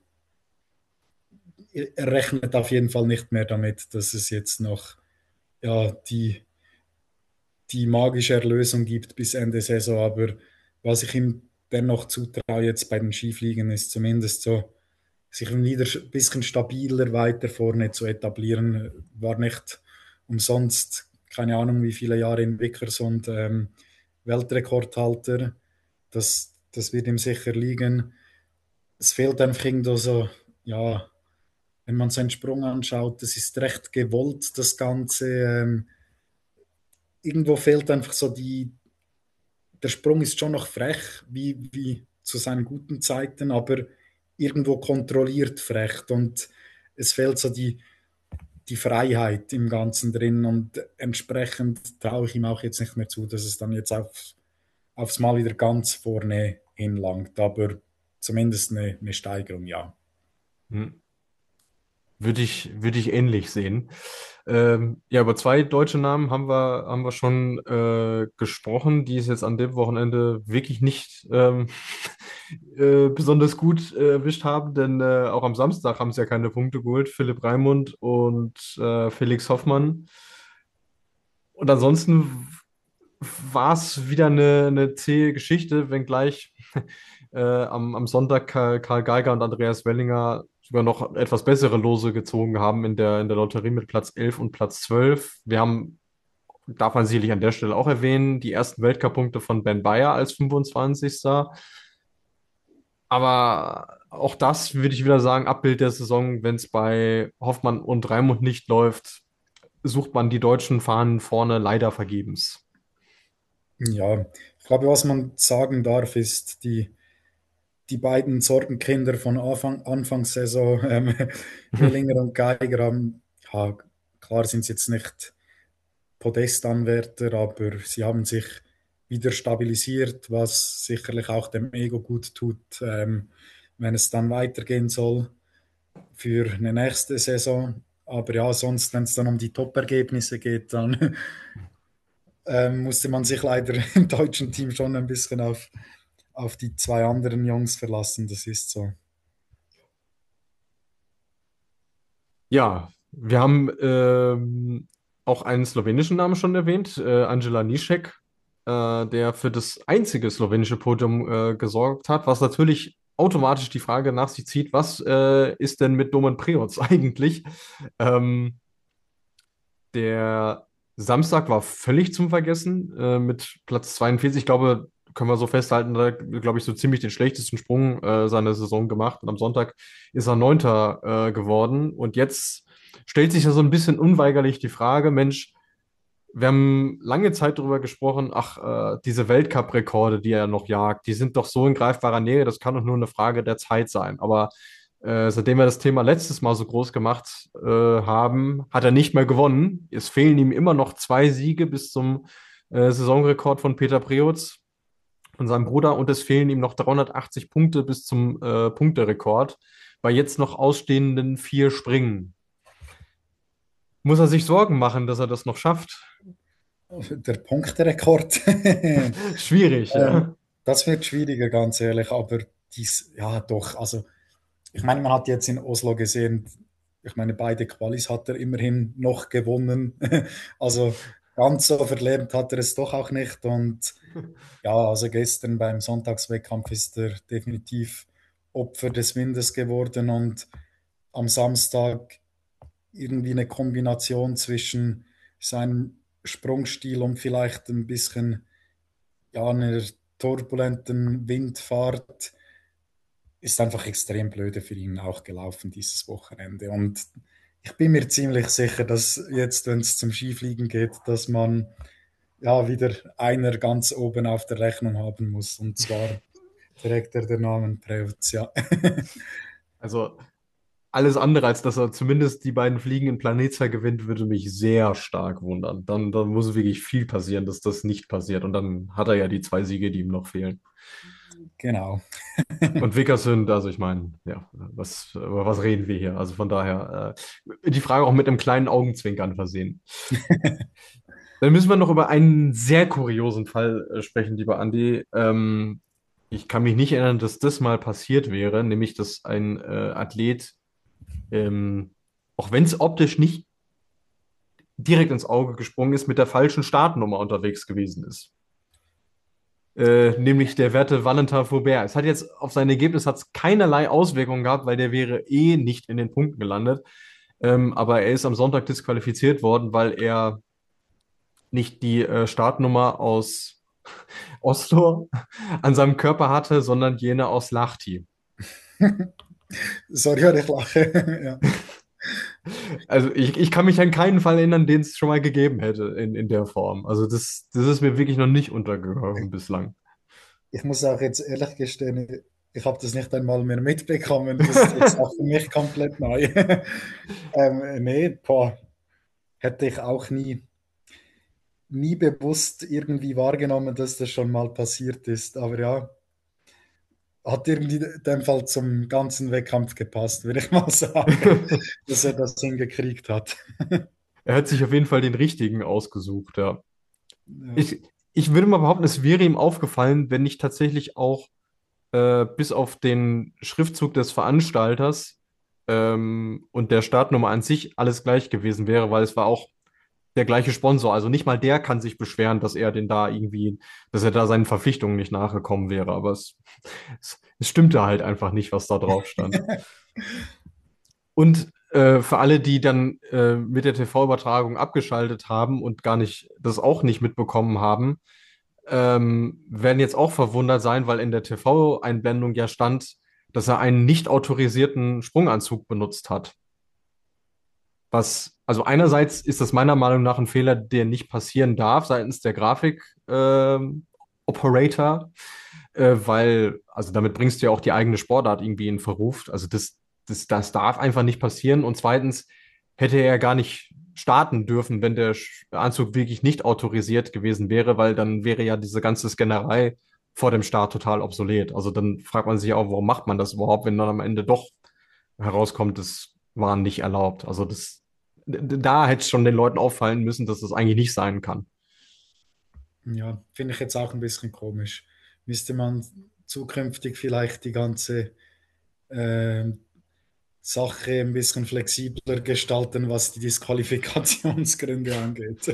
er rechnet auf jeden Fall nicht mehr damit, dass es jetzt noch ja, die, die magische Erlösung gibt bis Ende Saison. Aber was ich ihm dennoch zutraue jetzt bei den Skifliegen, ist zumindest so, sich wieder ein bisschen stabiler weiter vorne zu etablieren. War nicht umsonst, keine Ahnung, wie viele Jahre in Wickersund ähm, Weltrekordhalter. Das, das wird ihm sicher liegen. Es fehlt einfach irgendwo so, ja, wenn man seinen Sprung anschaut, das ist recht gewollt, das Ganze. Ähm, irgendwo fehlt einfach so die, der Sprung ist schon noch frech, wie, wie zu seinen guten Zeiten, aber irgendwo kontrolliert frech, und es fehlt so die, die Freiheit im Ganzen drin, und entsprechend traue ich ihm auch jetzt nicht mehr zu, dass es dann jetzt auf, aufs Mal wieder ganz vorne hinlangt, aber zumindest eine, eine Steigerung, ja. Hm. Würde ich, würde ich ähnlich sehen. Ähm, ja, über zwei deutsche Namen haben wir, haben wir schon äh, gesprochen, die es jetzt an dem Wochenende wirklich nicht ähm, äh, besonders gut äh, erwischt haben, denn äh, auch am Samstag haben sie ja keine Punkte geholt. Philipp Raimund und äh, Felix Hoffmann. Und ansonsten war es wieder eine, eine zähe Geschichte, wenngleich äh, am, am Sonntag Karl, Karl Geiger und Andreas Wellinger sogar noch etwas bessere Lose gezogen haben in der, in der Lotterie mit Platz elf und Platz zwölf. Wir haben, darf man sicherlich an der Stelle auch erwähnen, die ersten Weltcup-Punkte von Ben Beyer als fünfundzwanzigster. Aber auch das würde ich wieder sagen, Abbild der Saison, wenn es bei Hoffmann und Raimund nicht läuft, sucht man die deutschen Fahnen vorne leider vergebens. Ja, ich glaube, was man sagen darf, ist, die, die beiden Sorgenkinder von Anfang, Anfangssaison, ähm, Wellinger und Geiger, haben, ja, klar sind sie jetzt nicht Podestanwärter, aber sie haben sich wieder stabilisiert, was sicherlich auch dem Ego gut tut, ähm, wenn es dann weitergehen soll für eine nächste Saison. Aber ja, sonst, wenn es dann um die Top-Ergebnisse geht, dann ähm, musste man sich leider im deutschen Team schon ein bisschen auf, auf die zwei anderen Jungs verlassen. Das ist so. Ja, wir haben ähm, auch einen slowenischen Namen schon erwähnt, äh, Angela Nischek, äh, der für das einzige slowenische Podium äh, gesorgt hat, was natürlich automatisch die Frage nach sich zieht, was äh, ist denn mit Domen Preoc eigentlich? Ähm, Der Samstag war völlig zum Vergessen äh, mit Platz zweiundvierzig. Ich glaube, können wir so festhalten, da glaube ich so ziemlich den schlechtesten Sprung äh, seiner Saison gemacht. Und am Sonntag ist er Neunter äh, geworden. Und jetzt stellt sich ja so ein bisschen unweigerlich die Frage, Mensch, wir haben lange Zeit darüber gesprochen, ach, äh, diese Weltcup-Rekorde, die er noch jagt, die sind doch so in greifbarer Nähe, das kann doch nur eine Frage der Zeit sein. Aber äh, seitdem wir das Thema letztes Mal so groß gemacht äh, haben, hat er nicht mehr gewonnen. Es fehlen ihm immer noch zwei Siege bis zum äh, Saisonrekord von Peter Preutz und seinem Bruder, und es fehlen ihm noch dreihundertachtzig Punkte bis zum äh, Punkterekord bei jetzt noch ausstehenden vier Springen. Muss er sich Sorgen machen, dass er das noch schafft? Der Punkterekord. Schwierig, ähm, ja. Das wird schwieriger, ganz ehrlich. Aber dies, ja, doch. Also, ich meine, man hat jetzt in Oslo gesehen, ich meine, beide Qualis hat er immerhin noch gewonnen. Also, ganz so verlebt hat er es doch auch nicht. Und ja, also gestern beim Sonntagswettkampf ist er definitiv Opfer des Windes geworden und am Samstag irgendwie eine Kombination zwischen seinem Sprungstil und vielleicht ein bisschen ja, einer turbulenten Windfahrt ist einfach extrem blöde für ihn auch gelaufen dieses Wochenende. Und ich bin mir ziemlich sicher, dass jetzt, wenn es zum Skifliegen geht, dass man ja wieder einer ganz oben auf der Rechnung haben muss. Und zwar trägt er den Namen Preutz, ja. Also alles andere, als dass er zumindest die beiden fliegenden Planetzer gewinnt, würde mich sehr stark wundern. Dann, dann muss wirklich viel passieren, dass das nicht passiert. Und dann hat er ja die zwei Siege, die ihm noch fehlen. Genau. Und Wickersund, also ich meine, ja, was, über was reden wir hier? Also von daher, äh, die Frage auch mit einem kleinen Augenzwinkern versehen. Dann müssen wir noch über einen sehr kuriosen Fall äh, sprechen, lieber Andi. Ähm, ich kann mich nicht erinnern, dass das mal passiert wäre, nämlich dass ein äh, Athlet, ähm, auch wenn es optisch nicht direkt ins Auge gesprungen ist, mit der falschen Startnummer unterwegs gewesen ist. Äh, nämlich der werte Valentin Faubert. Es hat jetzt auf sein Ergebnis hat's keinerlei Auswirkungen gehabt, weil der wäre eh nicht in den Punkten gelandet. Ähm, aber er ist am Sonntag disqualifiziert worden, weil er nicht die äh, Startnummer aus Oslo an seinem Körper hatte, sondern jene aus Lahti. Sorry, ja, ich lache. Ja. Also ich, ich kann mich an keinen Fall erinnern, den es schon mal gegeben hätte in, in der Form. Also das, das ist mir wirklich noch nicht untergekommen bislang. Ich muss auch jetzt ehrlich gestehen, ich habe das nicht einmal mehr mitbekommen. Das ist jetzt auch für mich komplett neu. ähm, nee, boah, hätte ich auch nie, nie bewusst irgendwie wahrgenommen, dass das schon mal passiert ist. Aber ja, hat irgendwie in dem Fall zum ganzen Wettkampf gepasst, würde ich mal sagen, dass er das hingekriegt hat. Er hat sich auf jeden Fall den richtigen ausgesucht, ja. Ja. Ich, ich würde mal behaupten, es wäre ihm aufgefallen, wenn nicht tatsächlich auch äh, bis auf den Schriftzug des Veranstalters ähm, und der Startnummer an sich alles gleich gewesen wäre, weil es war auch der gleiche Sponsor. Also nicht mal der kann sich beschweren, dass er den da irgendwie, dass er da seinen Verpflichtungen nicht nachgekommen wäre. Aber es, es, es stimmte halt einfach nicht, was da drauf stand. Und äh, für alle, die dann äh, mit der T V-Übertragung abgeschaltet haben und gar nicht, das auch nicht mitbekommen haben, ähm, werden jetzt auch verwundert sein, weil in der T V-Einblendung ja stand, dass er einen nicht autorisierten Sprunganzug benutzt hat. Was, also einerseits ist das meiner Meinung nach ein Fehler, der nicht passieren darf seitens der Grafik-Operator, äh, weil, also damit bringst du ja auch die eigene Sportart irgendwie in Verruf. Also das, das, das darf einfach nicht passieren. Und zweitens hätte er gar nicht starten dürfen, wenn der Sch- Anzug wirklich nicht autorisiert gewesen wäre, weil dann wäre ja diese ganze Scannerei vor dem Start total obsolet. Also dann fragt man sich auch, warum macht man das überhaupt, wenn dann am Ende doch herauskommt, das war nicht erlaubt. Also das, da hätte es schon den Leuten auffallen müssen, dass das eigentlich nicht sein kann. Ja, finde ich jetzt auch ein bisschen komisch. Müsste man zukünftig vielleicht die ganze äh, Sache ein bisschen flexibler gestalten, was die Disqualifikationsgründe angeht.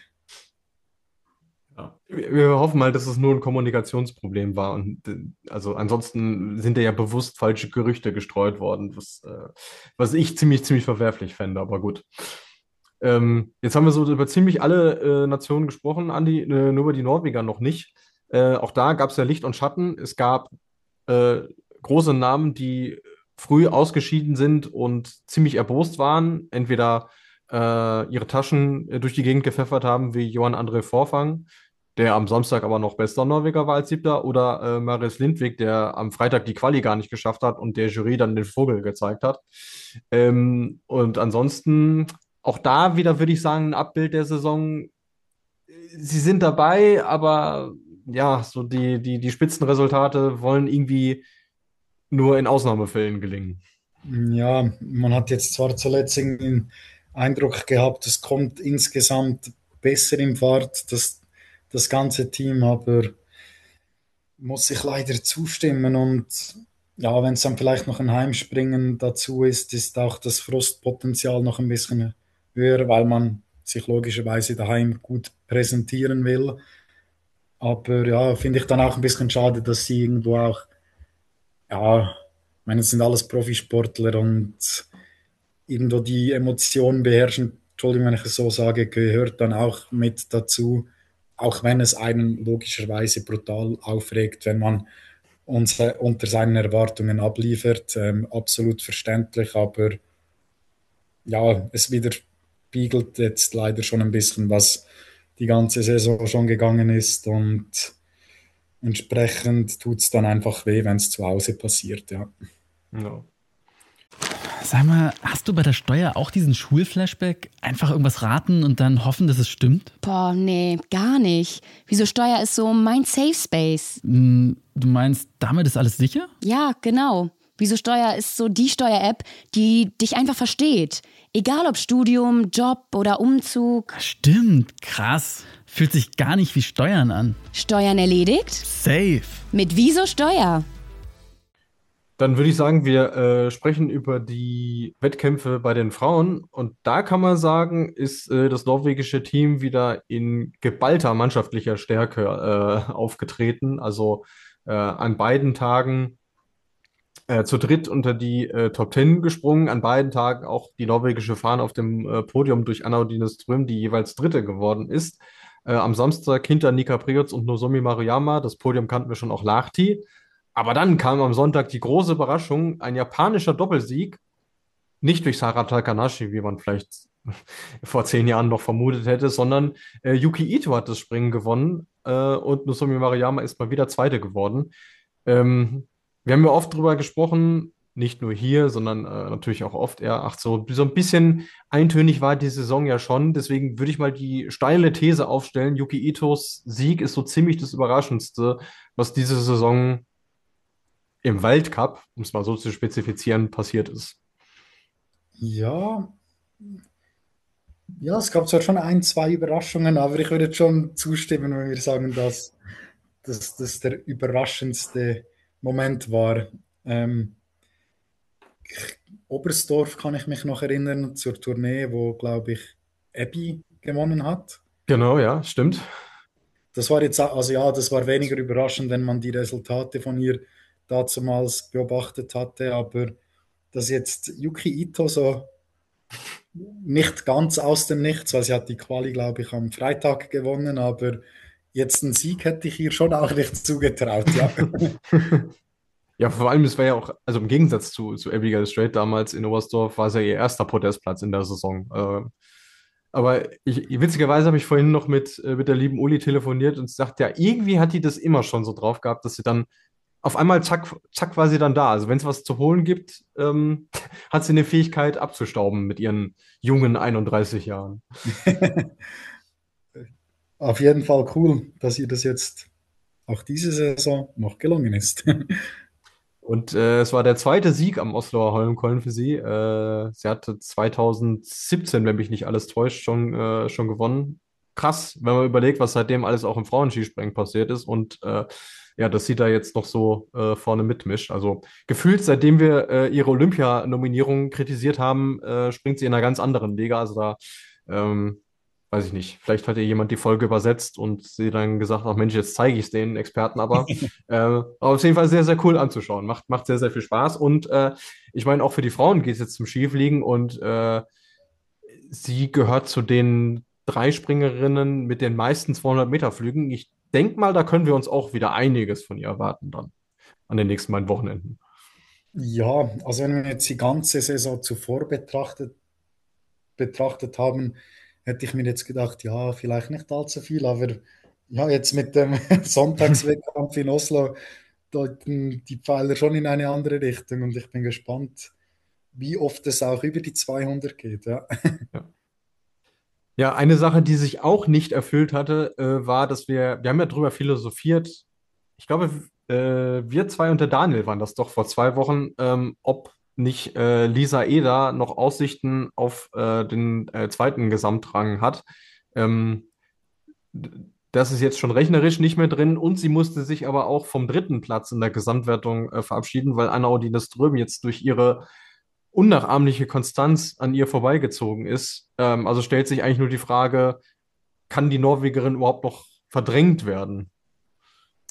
Ja. Wir wir hoffen mal, dass es nur ein Kommunikationsproblem war. Und äh, also ansonsten sind ja bewusst falsche Gerüchte gestreut worden, was, äh, was ich ziemlich, ziemlich verwerflich fände, aber gut. Ähm, jetzt haben wir so über ziemlich alle äh, Nationen gesprochen, Andi, äh, nur über die Norweger noch nicht. Äh, auch da gab es ja Licht und Schatten. Es gab äh, große Namen, die früh ausgeschieden sind und ziemlich erbost waren. Entweder äh, ihre Taschen äh, durch die Gegend gepfeffert haben, wie Johann André Forfang, der am Samstag aber noch bester Norweger war als Siebter, oder äh, Marius Lindvik, der am Freitag die Quali gar nicht geschafft hat und der Jury dann den Vogel gezeigt hat. Ähm, und ansonsten auch da wieder würde ich sagen, ein Abbild der Saison. Sie sind dabei, aber ja, so die, die, die Spitzenresultate wollen irgendwie nur in Ausnahmefällen gelingen. Ja, man hat jetzt zwar zuletzt den Eindruck gehabt, es kommt insgesamt besser in Fahrt, das, das ganze Team, aber muss ich leider zustimmen. Und ja, wenn es dann vielleicht noch ein Heimspringen dazu ist, ist auch das Frustpotenzial noch ein bisschen höher, weil man sich logischerweise daheim gut präsentieren will. Aber ja, finde ich dann auch ein bisschen schade, dass sie irgendwo auch ja, meine, es sind alles Profisportler und irgendwo die Emotionen beherrschen, Entschuldigung, wenn ich es so sage, gehört dann auch mit dazu, auch wenn es einen logischerweise brutal aufregt, wenn man uns, äh, unter seinen Erwartungen abliefert. Ähm, absolut verständlich, aber ja, es widerspiegelt jetzt leider schon ein bisschen, was die ganze Saison schon gegangen ist und entsprechend tut es dann einfach weh, wenn es zu Hause passiert, ja. Ja. Sag mal, hast du bei der Steuer auch diesen Schulflashback? Einfach irgendwas raten und dann hoffen, dass es stimmt? Boah, nee, gar nicht. Wieso Steuer ist so mein Safe Space? Hm, du meinst, damit ist alles sicher? Ja, genau. Wieso Steuer ist so die Steuer-App, die dich einfach versteht. Egal ob Studium, Job oder Umzug. Stimmt, krass. Fühlt sich gar nicht wie Steuern an. Steuern erledigt? Safe. Mit Wieso Steuer? Dann würde ich sagen, wir äh, sprechen über die Wettkämpfe bei den Frauen. Und da kann man sagen, ist äh, das norwegische Team wieder in geballter mannschaftlicher Stärke äh, aufgetreten. Also äh, an beiden Tagen äh, zu dritt unter die äh, Top Ten gesprungen. An beiden Tagen auch die norwegische Fahne auf dem äh, Podium durch Anna Odine Ström, die jeweils Dritte geworden ist. Äh, am Samstag hinter Nika Priots und Nozomi Maruyama. Das Podium kannten wir schon, auch Lahti. Aber dann kam am Sonntag die große Überraschung, ein japanischer Doppelsieg, nicht durch Sara Takanashi, wie man vielleicht vor zehn Jahren noch vermutet hätte, sondern äh, Yuki Ito hat das Springen gewonnen äh, und Nozomi Maruyama ist mal wieder Zweite geworden. Ähm, wir haben ja oft drüber gesprochen, nicht nur hier, sondern äh, natürlich auch oft eher, ach so, so ein bisschen eintönig war die Saison ja schon. Deswegen würde ich mal die steile These aufstellen, Yuki Itos Sieg ist so ziemlich das Überraschendste, was diese Saison im Weltcup, um es mal so zu spezifizieren, passiert ist. Ja, ja, es gab zwar schon ein, zwei Überraschungen, aber ich würde schon zustimmen, wenn wir sagen, dass dass das der überraschendste Moment war. Ähm, Oberstdorf kann ich mich noch erinnern zur Tournee, wo, glaube ich, Abby gewonnen hat. Genau, ja, stimmt. Das war jetzt, also ja, das war weniger überraschend, wenn man die Resultate von ihr damals beobachtet hatte, aber dass jetzt Yuki Ito so nicht ganz aus dem Nichts, weil sie hat die Quali, glaube ich, am Freitag gewonnen, aber jetzt einen Sieg hätte ich ihr schon auch nicht zugetraut, ja. Ja, vor allem, es war ja auch, also im Gegensatz zu, zu Abigail Strait damals in Oberstdorf, war es ja ihr erster Podestplatz in der Saison. Äh, aber ich, witzigerweise habe ich vorhin noch mit, äh, mit der lieben Uli telefoniert und sie sagt, ja, irgendwie hat die das immer schon so drauf gehabt, dass sie dann auf einmal, zack, zack, war sie dann da. Also wenn es was zu holen gibt, ähm, hat sie eine Fähigkeit abzustauben mit ihren jungen einunddreißig Jahren. Auf jeden Fall cool, dass ihr das jetzt auch diese Saison noch gelungen ist. Und äh, es war der zweite Sieg am Osloer Holmenkollen für sie. Äh, sie hatte zwanzig siebzehn, wenn mich nicht alles täuscht, schon, äh, schon gewonnen. Krass, wenn man überlegt, was seitdem alles auch im Frauenskispringen passiert ist. Und äh, ja, dass sie da jetzt noch so äh, vorne mitmischt. Also gefühlt, seitdem wir äh, ihre Olympia-Nominierung kritisiert haben, äh, springt sie in einer ganz anderen Liga. Also da ähm, weiß ich nicht, vielleicht hat ja jemand die Folge übersetzt und sie dann gesagt, ach Mensch, jetzt zeige ich es den Experten, aber, äh, aber auf jeden Fall sehr, sehr cool anzuschauen. Macht, macht sehr, sehr viel Spaß. Und äh, ich meine, auch für die Frauen geht es jetzt zum Skifliegen und äh, sie gehört zu den drei Springerinnen mit den meisten zweihundert Meter Flügen. Ich denke mal, da können wir uns auch wieder einiges von ihr erwarten dann an den nächsten beiden Wochenenden. Ja, also wenn wir jetzt die ganze Saison zuvor betrachtet, betrachtet haben, hätte ich mir jetzt gedacht, ja, vielleicht nicht allzu viel, aber ja, jetzt mit dem Sonntagswettkampf in Oslo deuten die Pfeiler schon in eine andere Richtung und ich bin gespannt, wie oft es auch über die zweihundert geht. Ja. Ja. Ja, eine Sache, die sich auch nicht erfüllt hatte, äh, war, dass wir, wir haben ja drüber philosophiert. Ich glaube, äh, wir zwei und der Daniel waren das doch vor zwei Wochen, ähm, ob nicht äh, Lisa Eder noch Aussichten auf äh, den äh, zweiten Gesamtrang hat. Ähm, d- Das ist jetzt schon rechnerisch nicht mehr drin und sie musste sich aber auch vom dritten Platz in der Gesamtwertung äh, verabschieden, weil Anna Odine Ström jetzt durch ihre unnachahmliche Konstanz an ihr vorbeigezogen ist. Ähm, also stellt sich eigentlich nur die Frage, kann die Norwegerin überhaupt noch verdrängt werden?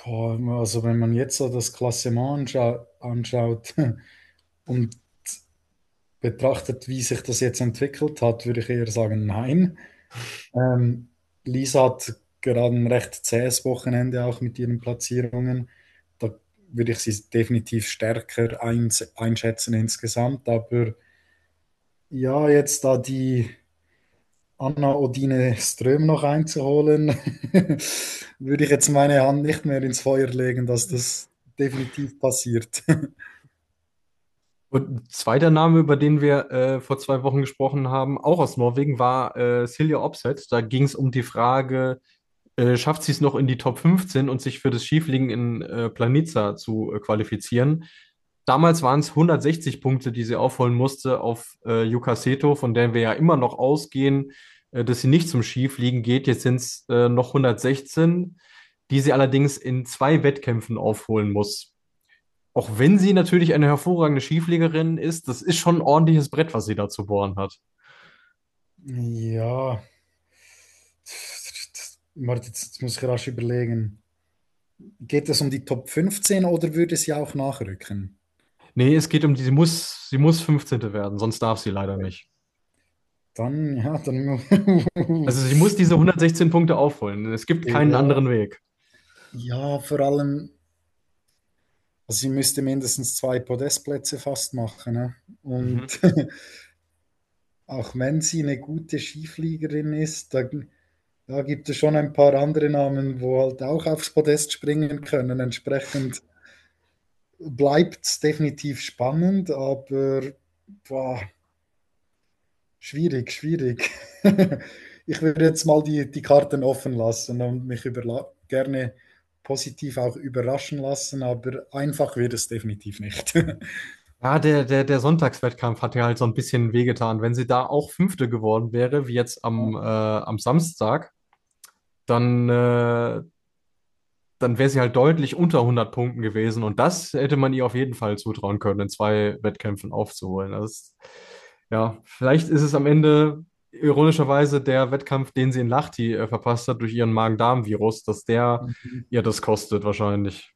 Boah, also wenn man jetzt so das Klassement anschau anschaut und betrachtet, wie sich das jetzt entwickelt hat, würde ich eher sagen, nein. Ähm, Lisa hat gerade ein recht zähes Wochenende auch mit ihren Platzierungen. Da würde ich sie definitiv stärker eins einschätzen insgesamt. Aber ja, jetzt da die Anna Odine Ström noch einzuholen, würde ich jetzt meine Hand nicht mehr ins Feuer legen, dass das definitiv passiert. Und ein zweiter Name, über den wir äh, vor zwei Wochen gesprochen haben, auch aus Norwegen, war äh, Silja Opseth. Da ging es um die Frage, äh, schafft sie es noch in die Top fünfzehn und sich für das Skifliegen in äh, Planica zu äh, qualifizieren? Damals waren es hundertsechzig Punkte, die sie aufholen musste auf äh, Yuka Seto, von der wir ja immer noch ausgehen, äh, dass sie nicht zum Skifliegen geht. Jetzt sind es äh, noch hundertsechzehn, die sie allerdings in zwei Wettkämpfen aufholen muss. Auch wenn sie natürlich eine hervorragende Skifliegerin ist, das ist schon ein ordentliches Brett, was sie da zu bohren hat. Ja, warte, jetzt muss ich rasch überlegen. Geht es um die Top fünfzehn oder würde sie auch nachrücken? Nee, es geht um die, sie muss, sie muss fünfzehnte werden, sonst darf sie leider nicht. Dann, ja, dann. Also sie muss diese hundertsechzehn Punkte aufholen. Es gibt keinen Ja, anderen Weg. ja, vor allem, also sie müsste mindestens zwei Podestplätze fast machen. Ne? Mhm. Und auch wenn sie eine gute Skifliegerin ist, da, da gibt es schon ein paar andere Namen, wo halt auch aufs Podest springen können. Entsprechend bleibt es definitiv spannend, aber boah, schwierig, schwierig. Ich würde jetzt mal die, die Karten offen lassen und mich überla gerne positiv auch überraschen lassen, aber einfach wird es definitiv nicht. Ja, der, der, der Sonntagswettkampf hat ja halt so ein bisschen wehgetan. Wenn sie da auch Fünfte geworden wäre, wie jetzt am, äh, am Samstag, dann, äh, dann wäre sie halt deutlich unter hundert Punkten gewesen. Und das hätte man ihr auf jeden Fall zutrauen können, in zwei Wettkämpfen aufzuholen. Das ist, ja, vielleicht ist es am Ende ironischerweise der Wettkampf, den sie in Lahti äh, verpasst hat durch ihren Magen-Darm-Virus, dass der ihr das kostet wahrscheinlich.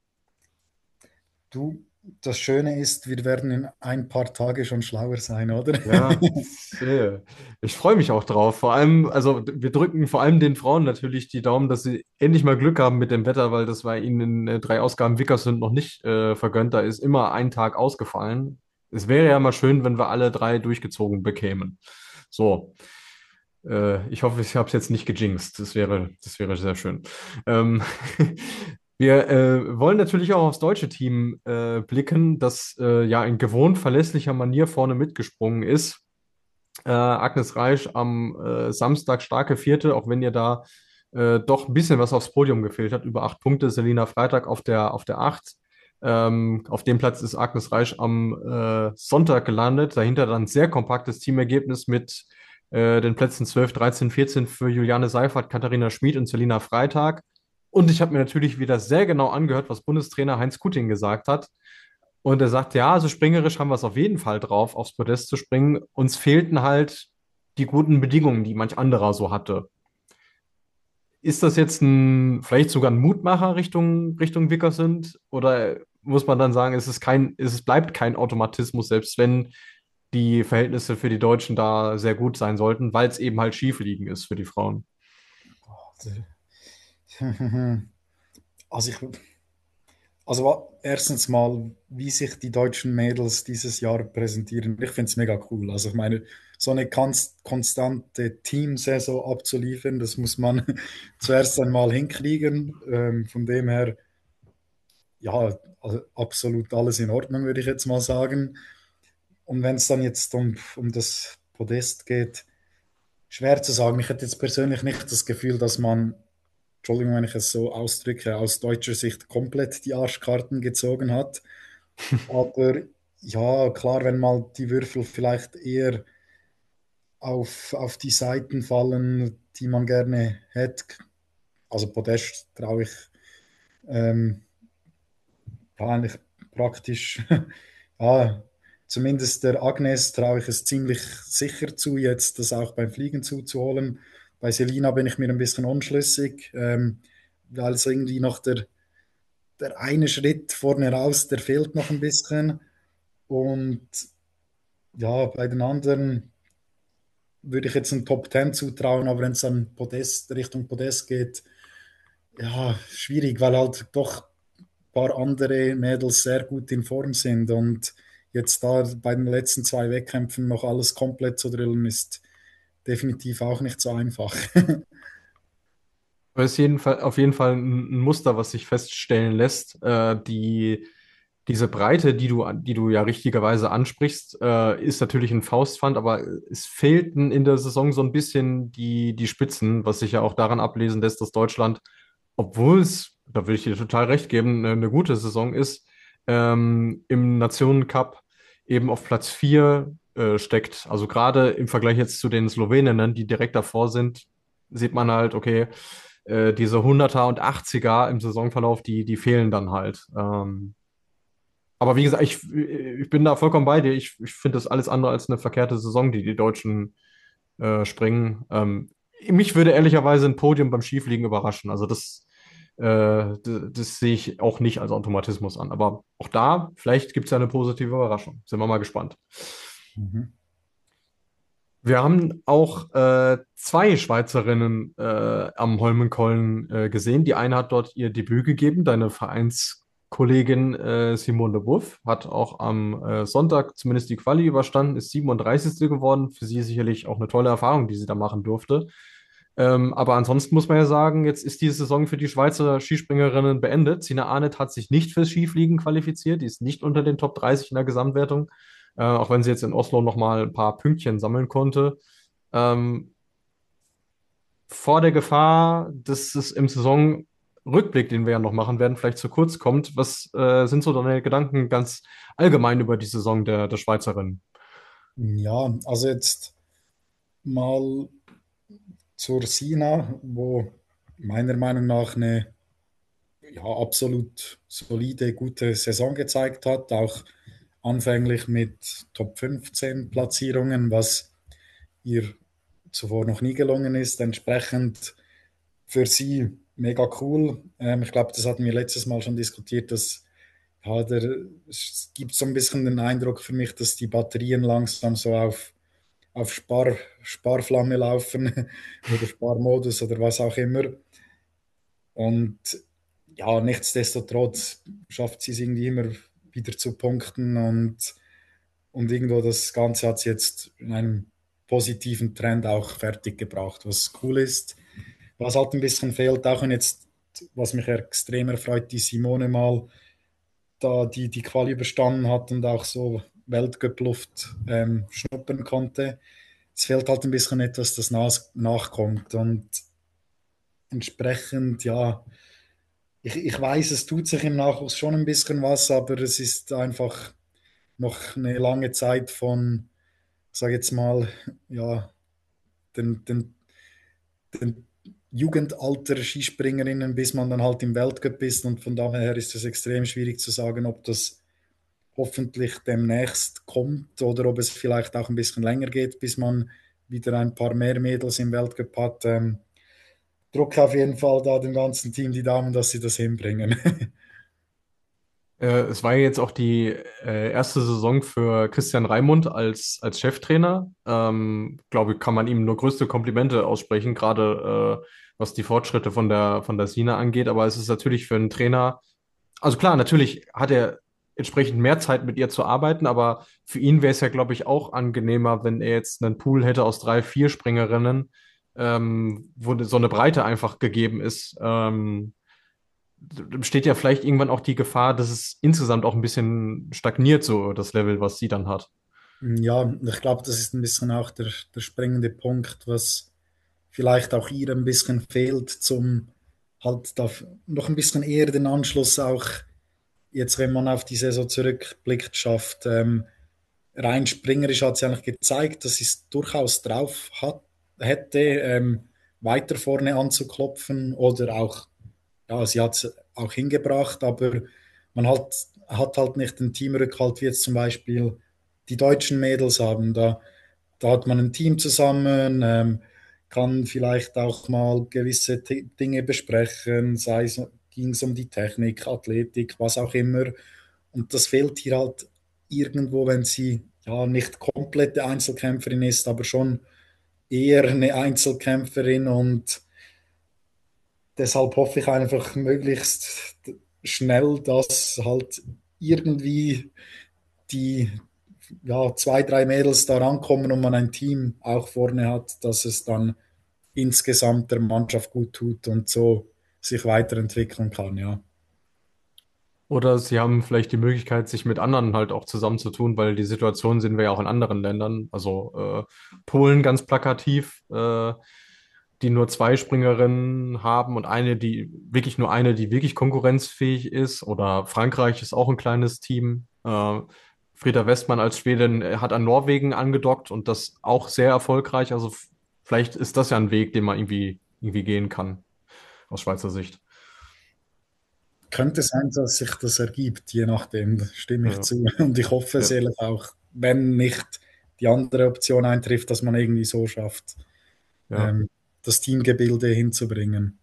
Du, das Schöne ist, wir werden in ein paar Tage schon schlauer sein, oder? Ja, sehe. Ich freue mich auch drauf. Vor allem, also wir drücken vor allem den Frauen natürlich die Daumen, dass sie endlich mal Glück haben mit dem Wetter, weil das war ihnen in äh, drei Ausgaben Wickersund noch nicht äh, vergönnt. Da ist immer ein Tag ausgefallen. Es wäre ja mal schön, wenn wir alle drei durchgezogen bekämen. So, äh, ich hoffe, ich habe es jetzt nicht gejinxt. Das wäre, das wäre sehr schön. Ähm, Wir äh, wollen natürlich auch aufs deutsche Team äh, blicken, das äh, ja in gewohnt verlässlicher Manier vorne mitgesprungen ist. Äh, Agnes Reisch am äh, Samstag starke Vierte, auch wenn ihr da äh, doch ein bisschen was aufs Podium gefehlt hat. Über acht Punkte, Selina Freitag auf der, auf der Acht. Ähm, auf dem Platz ist Agnes Reisch am äh, Sonntag gelandet. Dahinter dann ein sehr kompaktes Teamergebnis mit äh, den Plätzen zwölf, dreizehn, vierzehn für Juliane Seifert, Katharina Schmid und Selina Freitag. Und ich habe mir natürlich wieder sehr genau angehört, was Bundestrainer Heinz Kutting gesagt hat. Und er sagt, ja, also springerisch haben wir es auf jeden Fall drauf, aufs Podest zu springen. Uns fehlten halt die guten Bedingungen, die manch anderer so hatte. Ist das jetzt ein, vielleicht sogar ein Mutmacher Richtung, Richtung Wickersund? Oder muss man dann sagen, es ist kein, es bleibt kein Automatismus, selbst wenn die Verhältnisse für die Deutschen da sehr gut sein sollten, weil es eben halt Skifliegen ist für die Frauen? Also ich, also wa- erstens mal, wie sich die deutschen Mädels dieses Jahr präsentieren, ich finde es mega cool. Also ich meine, so eine kons- konstante Teamsaison abzuliefern, das muss man zuerst einmal hinkriegen. Ähm, von dem her, ja, also absolut alles in Ordnung, würde ich jetzt mal sagen. Und wenn es dann jetzt um, um das Podest geht, schwer zu sagen. Ich hätte jetzt persönlich nicht das Gefühl, dass man, Entschuldigung, wenn ich es so ausdrücke, aus deutscher Sicht komplett die Arschkarten gezogen hat. Aber ja, klar, wenn mal die Würfel vielleicht eher auf, auf die Seiten fallen, die man gerne hätte, also Podest traue ich ähm, ja, eigentlich praktisch, ja, zumindest der Agnes traue ich es ziemlich sicher zu, jetzt das auch beim Fliegen zuzuholen. Bei Selina bin ich mir ein bisschen unschlüssig, ähm, weil es irgendwie noch der der eine Schritt vorne raus, der fehlt noch ein bisschen. Und ja, bei den anderen würde ich jetzt einen Top Ten zutrauen, aber wenn es dann Podest, Richtung Podest geht, ja, schwierig, weil halt doch ein paar andere Mädels sehr gut in Form sind und jetzt da bei den letzten zwei Wettkämpfen noch alles komplett zu drillen, ist definitiv auch nicht so einfach. Das ist jeden Fall, auf jeden Fall ein, ein Muster, was sich feststellen lässt. Äh, die, diese Breite, die du, an- die du ja richtigerweise ansprichst, äh, ist natürlich ein Faustpfand, aber es fehlten in der Saison so ein bisschen die, die Spitzen, was sich ja auch daran ablesen lässt, dass Deutschland, obwohl es, da würde ich dir total recht geben, eine, eine gute Saison ist, ähm, im Nationencup eben auf Platz vier äh, steckt. Also gerade im Vergleich jetzt zu den Sloweninnen, die direkt davor sind, sieht man halt, okay, äh, diese Hunderter und Achtziger im Saisonverlauf, die, die fehlen dann halt. Ähm, aber wie gesagt, ich, ich bin da vollkommen bei dir. Ich, ich finde das alles andere als eine verkehrte Saison, die die Deutschen äh, springen. Ähm, mich würde ehrlicherweise ein Podium beim Skifliegen überraschen. Also das, äh, das, das sehe ich auch nicht als Automatismus an. Aber auch da, vielleicht gibt es ja eine positive Überraschung. Sind wir mal gespannt. Mhm. Wir haben auch äh, zwei Schweizerinnen äh, am Holmenkollen äh, gesehen. Die eine hat dort ihr Debüt gegeben, deine Vereinskollegin äh, Simone de Buff hat auch am äh, Sonntag zumindest die Quali überstanden, ist siebenunddreißigste geworden. Für sie sicherlich auch eine tolle Erfahrung, die sie da machen durfte. Ähm, aber ansonsten muss man ja sagen, jetzt ist die Saison für die Schweizer Skispringerinnen beendet. Sina Arendt hat sich nicht fürs Skifliegen qualifiziert, die ist nicht unter den Top dreißig in der Gesamtwertung, äh, auch wenn sie jetzt in Oslo nochmal ein paar Pünktchen sammeln konnte. Ähm, vor der Gefahr, dass es im Saisonrückblick, den wir ja noch machen werden, vielleicht zu kurz kommt, was äh, sind so deine Gedanken ganz allgemein über die Saison der, der Schweizerinnen? Ja, also jetzt mal zur Sina, wo meiner Meinung nach eine ja, absolut solide, gute Saison gezeigt hat, auch anfänglich mit Top fünfzehn Platzierungen, was ihr zuvor noch nie gelungen ist. Entsprechend für sie mega cool. Ähm, ich glaube, das hatten wir letztes Mal schon diskutiert, dass ja, der, es gibt so ein bisschen den Eindruck für mich, dass die Batterien langsam so auf, auf Spar, Sparflamme laufen oder Sparmodus oder was auch immer. Und ja, nichtsdestotrotz schafft sie es irgendwie immer wieder zu punkten und, und irgendwo das Ganze hat sie jetzt in einem positiven Trend auch fertig gebracht, was cool ist. Was halt ein bisschen fehlt, auch wenn jetzt, was mich extrem erfreut, die Simone mal da die, die Quali überstanden hat und auch so Weltcup-Luft ähm, schnuppern konnte. Es fehlt halt ein bisschen etwas, das nas- nachkommt und entsprechend, ja, ich, ich weiß, es tut sich im Nachwuchs schon ein bisschen was, aber es ist einfach noch eine lange Zeit von, sage jetzt mal, ja, den, den, den Jugendalter Skispringerinnen, bis man dann halt im Weltcup ist und von daher ist es extrem schwierig zu sagen, ob das hoffentlich demnächst kommt oder ob es vielleicht auch ein bisschen länger geht, bis man wieder ein paar mehr Mädels im Weltcup hat. Ähm, Druck auf jeden Fall da dem ganzen Team die Daumen, dass sie das hinbringen. Äh, es war ja jetzt auch die äh, erste Saison für Christian Raimund als, als Cheftrainer. Ähm, glaube ich, kann man ihm nur größte Komplimente aussprechen, gerade äh, was die Fortschritte von der, von der Sina angeht. Aber es ist natürlich für einen Trainer, also klar, natürlich hat er entsprechend mehr Zeit mit ihr zu arbeiten, aber für ihn wäre es ja, glaube ich, auch angenehmer, wenn er jetzt einen Pool hätte aus drei, vier Springerinnen, ähm, wo so eine Breite einfach gegeben ist. Ähm, besteht ja vielleicht irgendwann auch die Gefahr, dass es insgesamt auch ein bisschen stagniert, so das Level, was sie dann hat. Ja, ich glaube, das ist ein bisschen auch der, der springende Punkt, was vielleicht auch ihr ein bisschen fehlt, zum halt da noch ein bisschen eher den Anschluss auch jetzt, wenn man auf die Saison zurückblickt, schafft. Ähm, rein springerisch hat sie eigentlich gezeigt, dass sie es durchaus drauf hat, hätte, ähm, weiter vorne anzuklopfen oder auch, ja, sie hat es auch hingebracht, aber man hat, hat halt nicht den Teamrückhalt, wie jetzt zum Beispiel die deutschen Mädels haben. Da, da hat man ein Team zusammen, ähm, kann vielleicht auch mal gewisse T Dinge besprechen, sei es ging es um die Technik, Athletik, was auch immer. Und das fehlt hier halt irgendwo, wenn sie ja nicht komplette Einzelkämpferin ist, aber schon eher eine Einzelkämpferin und deshalb hoffe ich einfach möglichst schnell, dass halt irgendwie die ja, zwei, drei Mädels da rankommen und man ein Team auch vorne hat, dass es dann insgesamt der Mannschaft gut tut und so sich weiterentwickeln kann, ja. Oder sie haben vielleicht die Möglichkeit, sich mit anderen halt auch zusammenzutun, weil die Situation sehen wir ja auch in anderen Ländern. Also äh, Polen ganz plakativ, äh, die nur zwei Springerinnen haben und eine, die wirklich nur eine, die wirklich konkurrenzfähig ist. Oder Frankreich ist auch ein kleines Team. Äh, Frieda Westmann als Schwedin äh, hat an Norwegen angedockt und das auch sehr erfolgreich. Also f- vielleicht ist das ja ein Weg, den man irgendwie, irgendwie gehen kann, aus Schweizer Sicht. Könnte sein, dass sich das ergibt, je nachdem, stimme ich Ja, zu. Und ich hoffe es ja. ehrlich auch, wenn nicht die andere Option eintrifft, dass man irgendwie so schafft, Ja. ähm, das Teamgebilde hinzubringen.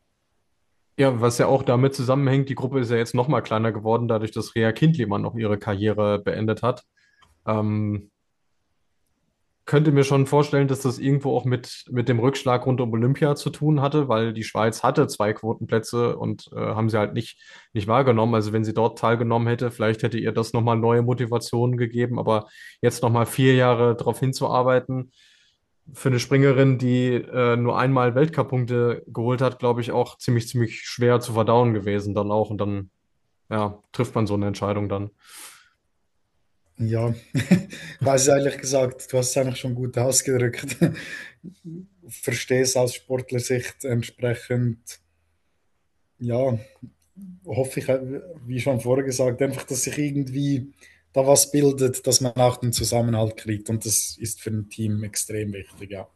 Ja, was ja auch damit zusammenhängt, die Gruppe ist ja jetzt noch mal kleiner geworden, dadurch, dass Rea Kindlimann noch ihre Karriere beendet hat. Ähm, Könnte mir schon vorstellen, dass das irgendwo auch mit, mit dem Rückschlag rund um Olympia zu tun hatte, weil die Schweiz hatte zwei Quotenplätze und äh, haben sie halt nicht, nicht wahrgenommen. Also wenn sie dort teilgenommen hätte, vielleicht hätte ihr das nochmal neue Motivationen gegeben, aber jetzt nochmal vier Jahre darauf hinzuarbeiten, für eine Springerin, die äh, nur einmal Weltcup-Punkte geholt hat, glaube ich, auch ziemlich, ziemlich schwer zu verdauen gewesen dann auch. Und dann, ja, trifft man so eine Entscheidung dann. Ja, ich weiß ehrlich gesagt, du hast es eigentlich schon gut ausgedrückt. Verstehe es aus Sportlersicht entsprechend, ja, hoffe ich, äh, wie schon vorher gesagt, einfach, dass sich irgendwie da was bildet, dass man auch den Zusammenhalt kriegt. Und das ist für ein Team extrem wichtig, ja.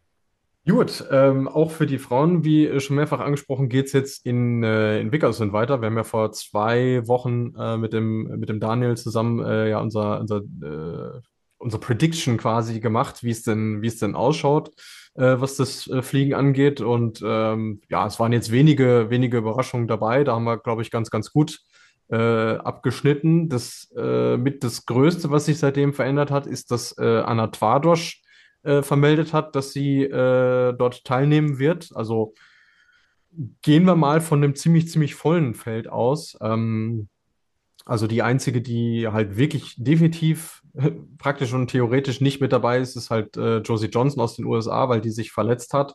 Gut, ähm, auch für die Frauen, wie schon mehrfach angesprochen, geht es jetzt in, äh, in Wickersund weiter. Wir haben ja vor zwei Wochen äh, mit dem, mit dem Daniel zusammen äh, ja unser, unser, äh, unsere Prediction quasi gemacht, wie es denn, wie es denn ausschaut, äh, was das äh, Fliegen angeht. Und ähm, ja, es waren jetzt wenige, wenige Überraschungen dabei. Da haben wir, glaube ich, ganz, ganz gut äh, abgeschnitten. Das äh, mit das Größte, was sich seitdem verändert hat, ist, dass äh, Anna Twardosch äh, vermeldet hat, dass sie äh, dort teilnehmen wird. Also gehen wir mal von einem ziemlich, ziemlich vollen Feld aus. Ähm, also die einzige, die halt wirklich definitiv praktisch und theoretisch nicht mit dabei ist, ist halt äh, Josie Johnson aus den U S A, weil die sich verletzt hat.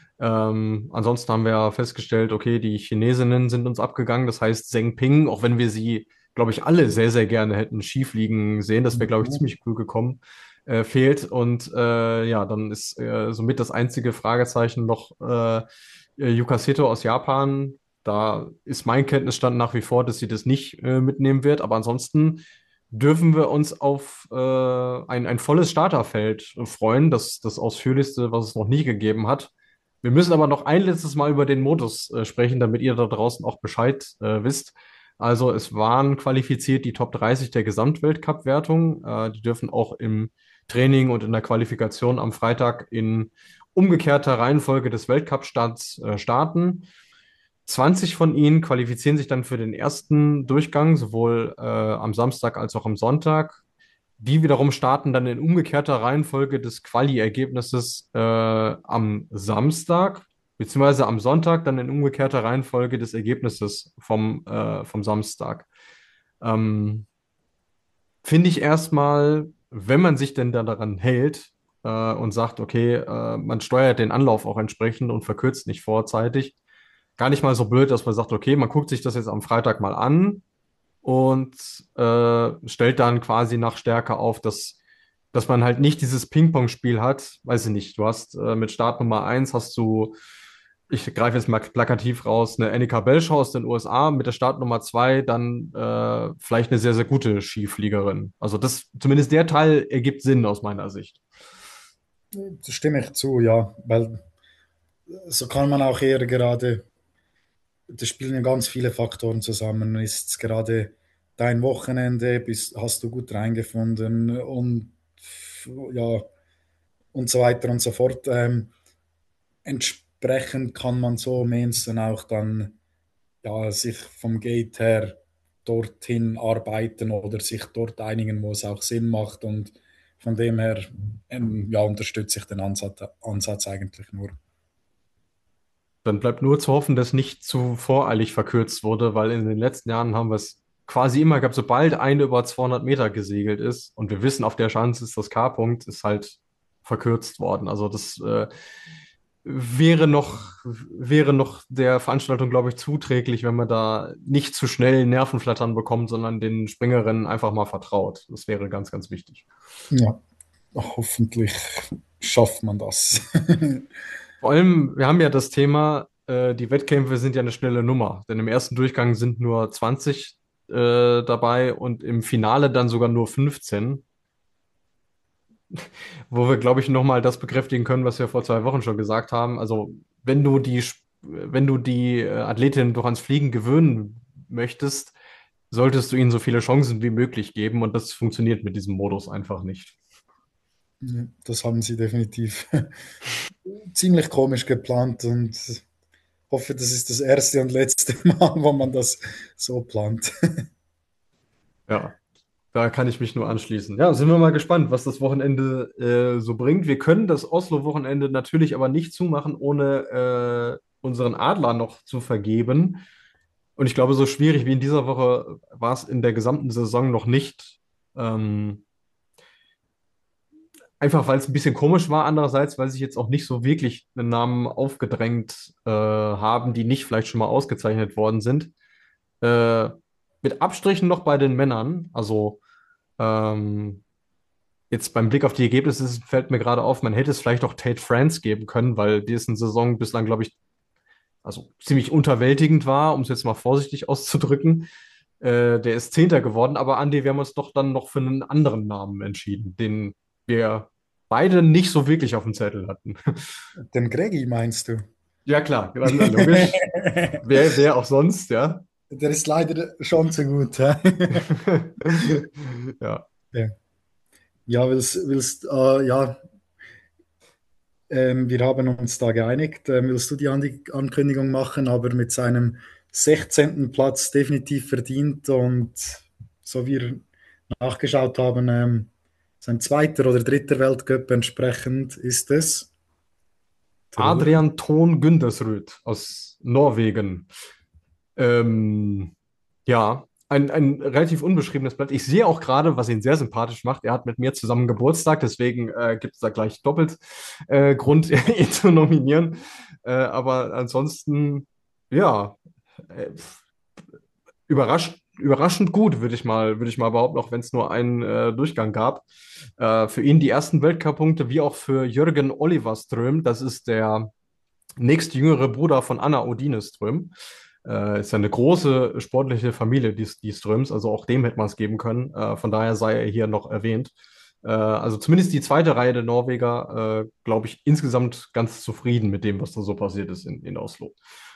Ähm, ansonsten haben wir ja festgestellt, okay, die Chinesinnen sind uns abgegangen. Das heißt, Zheng Ping, auch wenn wir sie, glaube ich, alle sehr, sehr gerne hätten schiefliegen sehen, das wäre, glaube ich, Mhm. ziemlich cool gekommen, äh, fehlt. Und äh, ja, dann ist äh, somit das einzige Fragezeichen noch äh, Yuka Seto aus Japan. Da ist mein Kenntnisstand nach wie vor, dass sie das nicht äh, mitnehmen wird. Aber ansonsten dürfen wir uns auf äh, ein, ein volles Starterfeld freuen. Das das ausführlichste, was es noch nie gegeben hat. Wir müssen aber noch ein letztes Mal über den Modus äh, sprechen, damit ihr da draußen auch Bescheid äh, wisst. Also es waren qualifiziert die Top dreißig der Gesamtweltcup-Wertung. Äh, die dürfen auch im Training und in der Qualifikation am Freitag in umgekehrter Reihenfolge des Weltcup-Starts äh, starten. zwanzig von ihnen qualifizieren sich dann für den ersten Durchgang, sowohl äh, am Samstag als auch am Sonntag. Die wiederum starten dann in umgekehrter Reihenfolge des Quali-Ergebnisses äh, am Samstag, beziehungsweise am Sonntag dann in umgekehrter Reihenfolge des Ergebnisses vom, äh, vom Samstag. Ähm, Finde ich erstmal, wenn man sich denn da daran hält äh, und sagt, okay, äh, man steuert den Anlauf auch entsprechend und verkürzt nicht vorzeitig, gar nicht mal so blöd, dass man sagt, okay, man guckt sich das jetzt am Freitag mal an und äh, stellt dann quasi nach Stärke auf, dass, dass man halt nicht dieses Ping-Pong-Spiel hat. Weiß ich nicht, du hast äh, mit Start Nummer eins hast du, ich greife jetzt mal plakativ raus, eine Annika Belschau aus den U S A, mit der Startnummer zwei dann äh, vielleicht eine sehr, sehr gute Skifliegerin. Also das, zumindest der Teil ergibt Sinn aus meiner Sicht. Das stimme ich zu, ja, weil so kann man auch eher gerade, da spielen ja ganz viele Faktoren zusammen. Ist es gerade dein Wochenende, bist, hast du gut reingefunden und ja, und so weiter und so fort. Ähm, entsprechend kann man so Mensen auch dann ja, sich vom Gate her dorthin arbeiten oder sich dort einigen, wo es auch Sinn macht. Und von dem her ähm, ja, unterstütze ich den Ansatz, Ansatz eigentlich nur. Dann bleibt nur zu hoffen, dass nicht zu voreilig verkürzt wurde, weil in den letzten Jahren haben wir es quasi immer gehabt, sobald eine über zweihundert Meter gesegelt ist und wir wissen, auf der Schanze ist das K-Punkt, ist halt verkürzt worden. Also das äh, wäre noch, wäre noch der Veranstaltung, glaube ich, zuträglich, wenn man da nicht zu schnell Nervenflattern bekommt, sondern den Springerinnen einfach mal vertraut. Das wäre ganz, ganz wichtig. Ja, hoffentlich schafft man das. Vor allem, wir haben ja das Thema, äh, die Wettkämpfe sind ja eine schnelle Nummer, denn im ersten Durchgang sind nur zwanzig äh, dabei und im Finale dann sogar nur fünfzehn, wo wir, glaube ich, nochmal das bekräftigen können, was wir vor zwei Wochen schon gesagt haben. Also, wenn du die, Sp- wenn du die äh, Athletin doch ans Fliegen gewöhnen möchtest, solltest du ihnen so viele Chancen wie möglich geben und das funktioniert mit diesem Modus einfach nicht. Ja, das haben sie definitiv ziemlich komisch geplant und hoffe, das ist das erste und letzte Mal, wo man das so plant. Ja. Da kann ich mich nur anschließen. Ja, sind wir mal gespannt, was das Wochenende äh, so bringt. Wir können das Oslo-Wochenende natürlich aber nicht zumachen, ohne äh, unseren Adler noch zu vergeben. Und ich glaube, so schwierig wie in dieser Woche war es in der gesamten Saison noch nicht. Ähm, einfach weil es ein bisschen komisch war, andererseits, weil sich jetzt auch nicht so wirklich Namen aufgedrängt äh, haben, die nicht vielleicht schon mal ausgezeichnet worden sind. Äh, mit Abstrichen noch bei den Männern, also ähm, jetzt beim Blick auf die Ergebnisse ist- fällt mir gerade auf, man hätte es vielleicht auch Tate France geben können, weil dessen Saison bislang, glaube ich, also ziemlich unterwältigend war, um es jetzt mal vorsichtig auszudrücken. Äh, der ist Zehnter geworden, aber Andi, wir haben uns doch dann noch für einen anderen Namen entschieden, den wir beide nicht so wirklich auf dem Zettel hatten. Den Gregi meinst du? Ja, klar, na, na, logisch. Wer, wer auch sonst, ja. Der ist leider schon zu gut. Hä? Ja. Ja, ja, willst, willst, äh, ja ähm, wir haben uns da geeinigt. Ähm, willst du die An Ankündigung machen, aber mit seinem sechzehnten Platz definitiv verdient und so wie wir nachgeschaut haben, ähm, sein zweiter oder dritter Weltcup entsprechend ist es. Adrian Thon Gündersrud aus Norwegen. Ähm, ja, ein, ein relativ unbeschriebenes Blatt. Ich sehe auch gerade, was ihn sehr sympathisch macht. Er hat mit mir zusammen Geburtstag, deswegen äh, gibt es da gleich doppelt äh, Grund, ihn zu nominieren. Äh, aber ansonsten, ja, äh, überrascht, überraschend gut, würde ich mal, würde ich mal behaupten, auch wenn es nur einen äh, Durchgang gab. Äh, für ihn die ersten Weltcup-Punkte, wie auch für Jürgen Oliverström. Das ist der nächstjüngere Bruder von Anna Odineström. Äh, ist ja eine große sportliche Familie, die, die Ströms, also auch dem hätte man es geben können. Äh, von daher sei er hier noch erwähnt. Äh, also zumindest die zweite Reihe der Norweger, äh, glaube ich, insgesamt ganz zufrieden mit dem, was da so passiert ist in, in Oslo.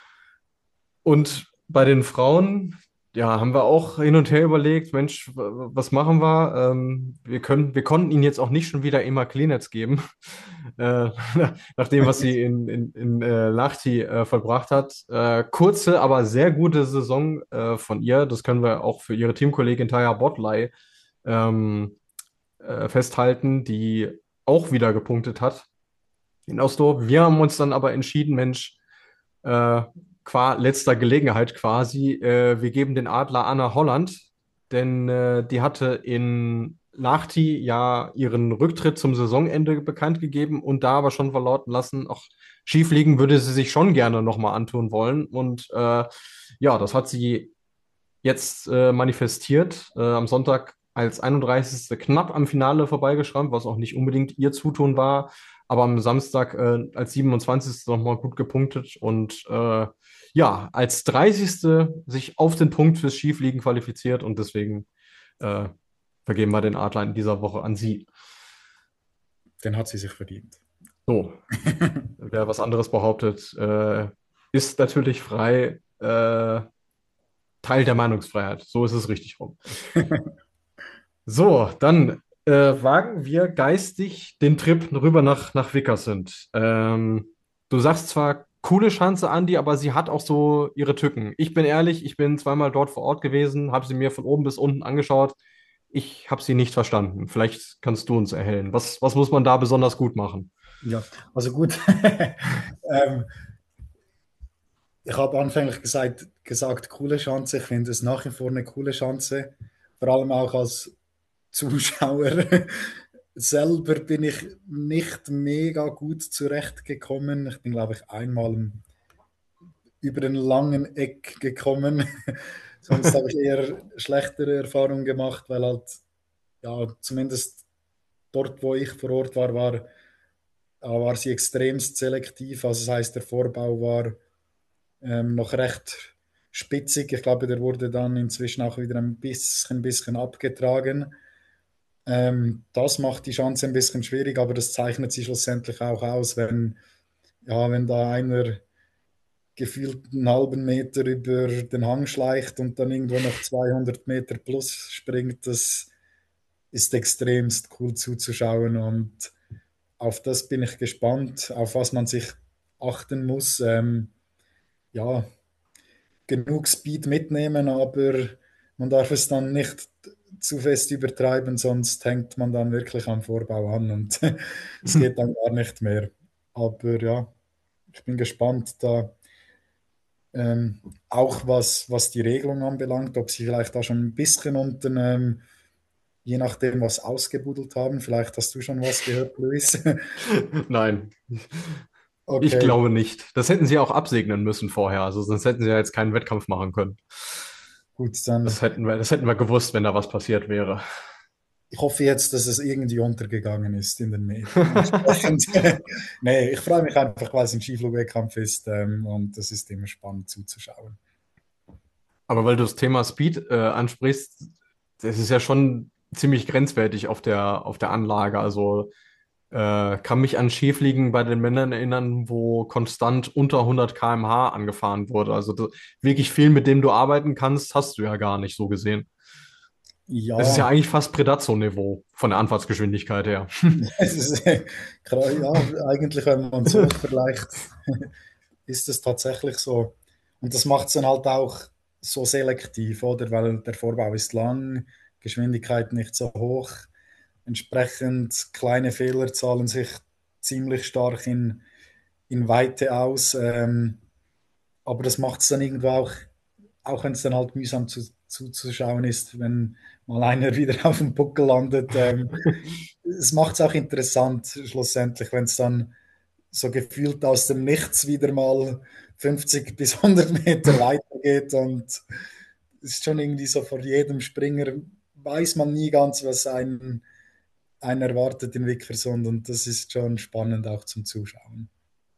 Und bei den Frauen, ja, haben wir auch hin und her überlegt, Mensch, w- was machen wir? Ähm, wir können, wir konnten ihnen jetzt auch nicht schon wieder Emma Klinetz geben, äh, nach dem, was sie in, in, in äh, Lahti äh, vollbracht hat. Äh, kurze, aber sehr gute Saison äh, von ihr. Das können wir auch für ihre Teamkollegin Taya Botley ähm, äh, festhalten, die auch wieder gepunktet hat in Oslo. Wir haben uns dann aber entschieden, Mensch, äh, qua letzter Gelegenheit quasi, äh, wir geben den Adler Anna Holland, denn äh, die hatte in Lahti ja ihren Rücktritt zum Saisonende bekannt gegeben und da aber schon verlauten lassen, auch Skifliegen würde sie sich schon gerne nochmal antun wollen. Und äh, ja, das hat sie jetzt äh, manifestiert. Äh, am Sonntag als einunddreißigste knapp am Finale vorbeigeschrammt, was auch nicht unbedingt ihr Zutun war. Aber am Samstag äh, als siebenundzwanzigste nochmal gut gepunktet und äh, ja, als dreißigste sich auf den Punkt fürs Skifliegen qualifiziert und deswegen äh, vergeben wir den Adler in dieser Woche an sie. Den hat sie sich verdient. So, wer was anderes behauptet, äh, ist natürlich frei. Äh, Teil der Meinungsfreiheit. So ist es richtig rum. So, dann äh, wagen wir geistig den Trip rüber nach, nach Vikersund. Ähm, du sagst zwar coole Schanze, Andi, aber sie hat auch so ihre Tücken. Ich bin ehrlich, ich bin zweimal dort vor Ort gewesen, habe sie mir von oben bis unten angeschaut. Ich habe sie nicht verstanden. Vielleicht kannst du uns erhellen. Was, was muss man da besonders gut machen? Ja, also gut. ähm, ich habe anfänglich gesagt, gesagt, coole Schanze. Ich finde es nach wie vor eine coole Schanze. Vor allem auch als Zuschauer. Selber bin ich nicht mega gut zurechtgekommen. Ich bin, glaube ich, einmal über einen langen Eck gekommen. Sonst habe ich eher schlechtere Erfahrungen gemacht, weil halt, ja, zumindest dort, wo ich vor Ort war, war, äh, war sie extremst selektiv. Also das heißt, der Vorbau war ähm, noch recht spitzig. Ich glaube, der wurde dann inzwischen auch wieder ein bisschen, bisschen abgetragen. Ähm, das macht die Chance ein bisschen schwierig, aber das zeichnet sie schlussendlich auch aus, wenn, ja, wenn da einer gefühlt einen halben Meter über den Hang schleicht und dann irgendwo noch zweihundert Meter plus springt. Das ist extremst cool zuzuschauen und auf das bin ich gespannt, auf was man sich achten muss. Ähm, ja, genug Speed mitnehmen, aber man darf es dann nicht zu fest übertreiben, sonst hängt man dann wirklich am Vorbau an und es geht dann gar nicht mehr. Aber ja, ich bin gespannt, da ähm, auch was, was die Regelung anbelangt, ob sie vielleicht da schon ein bisschen unten, ähm, je nachdem, was ausgebuddelt haben. Vielleicht hast du schon was gehört, Luis. Nein, ich Okay, glaube nicht. Das hätten sie auch absegnen müssen vorher. Also sonst hätten sie ja jetzt keinen Wettkampf machen können. gut, dann Das hätten wir, das hätten wir gewusst, wenn da was passiert wäre. ich hoffe jetzt, dass es irgendwie untergegangen ist in den Medien. Entsprechend, nee, ich freue mich einfach, weil es ein Skiflugwettkampf ist ähm, und es ist immer spannend zuzuschauen. Aber weil du das Thema Speed äh, ansprichst, das ist ja schon ziemlich grenzwertig auf der, auf der Anlage. Also äh, kann mich an Skifliegen bei den Männern erinnern, wo konstant unter hundert Kilometer pro Stunde angefahren wurde. Also das, wirklich viel, mit dem du arbeiten kannst, hast du ja gar nicht so gesehen. Es ist ja Ja, eigentlich fast Predazzo-Niveau von der Anfahrtsgeschwindigkeit her. es ist, äh, ja, eigentlich, wenn man so vergleicht, ist es tatsächlich so. Und das macht es dann halt auch so selektiv, oder? Weil der Vorbau ist lang, Geschwindigkeit nicht so hoch. Entsprechend kleine Fehler zahlen sich ziemlich stark in, in Weite aus. Ähm, aber das macht es dann irgendwo auch, auch wenn es dann halt mühsam zu, zuzuschauen ist, wenn mal einer wieder auf dem Buckel landet. Ähm, es macht es auch interessant, schlussendlich, wenn es dann so gefühlt aus dem Nichts wieder mal fünfzig bis hundert Meter weitergeht und es ist schon irgendwie so, vor jedem Springer weiß man nie ganz, was einen, einen erwartet in Wickersund und das ist schon spannend auch zum Zuschauen.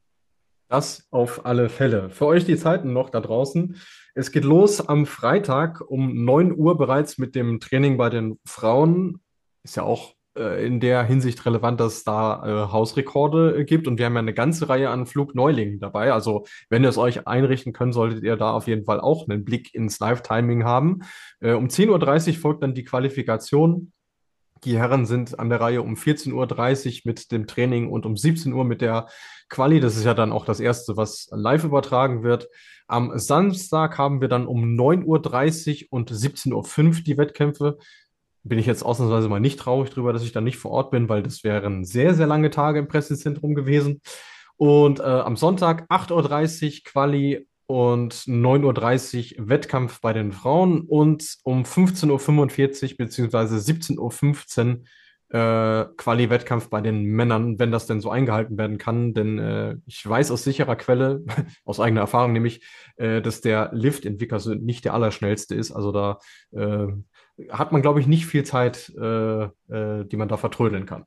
Das auf alle Fälle. Für euch die Zeiten noch da draußen. Es geht los am Freitag um neun Uhr bereits mit dem Training bei den Frauen. Ist ja auch äh, in der Hinsicht relevant, dass es da äh, Hausrekorde äh, gibt. Und wir haben ja eine ganze Reihe an Flugneulingen dabei. Also wenn ihr es euch einrichten könnt, solltet ihr da auf jeden Fall auch einen Blick ins Live-Timing haben. Äh, um zehn Uhr dreißig folgt dann die Qualifikation. Die Herren sind an der Reihe um vierzehn Uhr dreißig mit dem Training und um siebzehn Uhr mit der Quali. Das ist ja dann auch das erste, was live übertragen wird. Am Samstag haben wir dann um neun Uhr dreißig und siebzehn Uhr fünf die Wettkämpfe. Bin ich jetzt ausnahmsweise mal nicht traurig drüber, dass ich da nicht vor Ort bin, weil das wären sehr, sehr lange Tage im Pressezentrum gewesen. Und äh, am Sonntag acht Uhr dreißig Quali und neun Uhr dreißig Wettkampf bei den Frauen und um fünfzehn Uhr fünfundvierzig beziehungsweise siebzehn Uhr fünfzehn äh, Quali-Wettkampf bei den Männern, wenn das denn so eingehalten werden kann. Denn äh, ich weiß aus sicherer Quelle, aus eigener Erfahrung nämlich, äh, dass der Lift in Vikersund nicht der allerschnellste ist. Also da äh, hat man, glaube ich, nicht viel Zeit, äh, äh, die man da vertrödeln kann.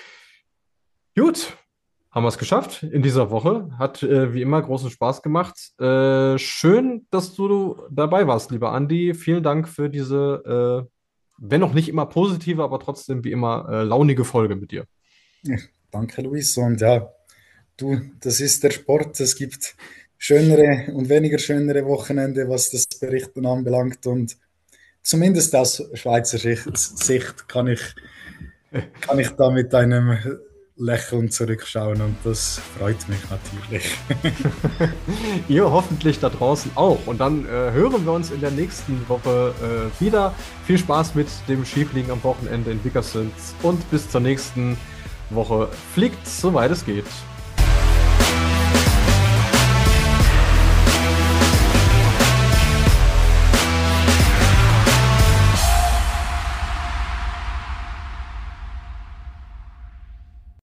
Gut, haben wir es geschafft in dieser Woche. Hat äh, wie immer großen Spaß gemacht. Äh, schön, dass du dabei warst, lieber Andi. Vielen Dank für diese, äh, wenn auch nicht immer positive, aber trotzdem wie immer äh, launige Folge mit dir. Ja, danke, Luis. Und ja, du, das ist der Sport. Es gibt schönere und weniger schönere Wochenende, was das Berichten anbelangt. Und zumindest aus Schweizer Sicht, Sicht kann ich, kann ich da mit einem lächelnd zurückschauen und das freut mich natürlich. Ihr hoffentlich da draußen auch. Und dann äh, hören wir uns in der nächsten Woche äh, wieder. Viel Spaß mit dem Skifliegen am Wochenende in Vickersund und bis zur nächsten Woche. Fliegt, soweit es geht.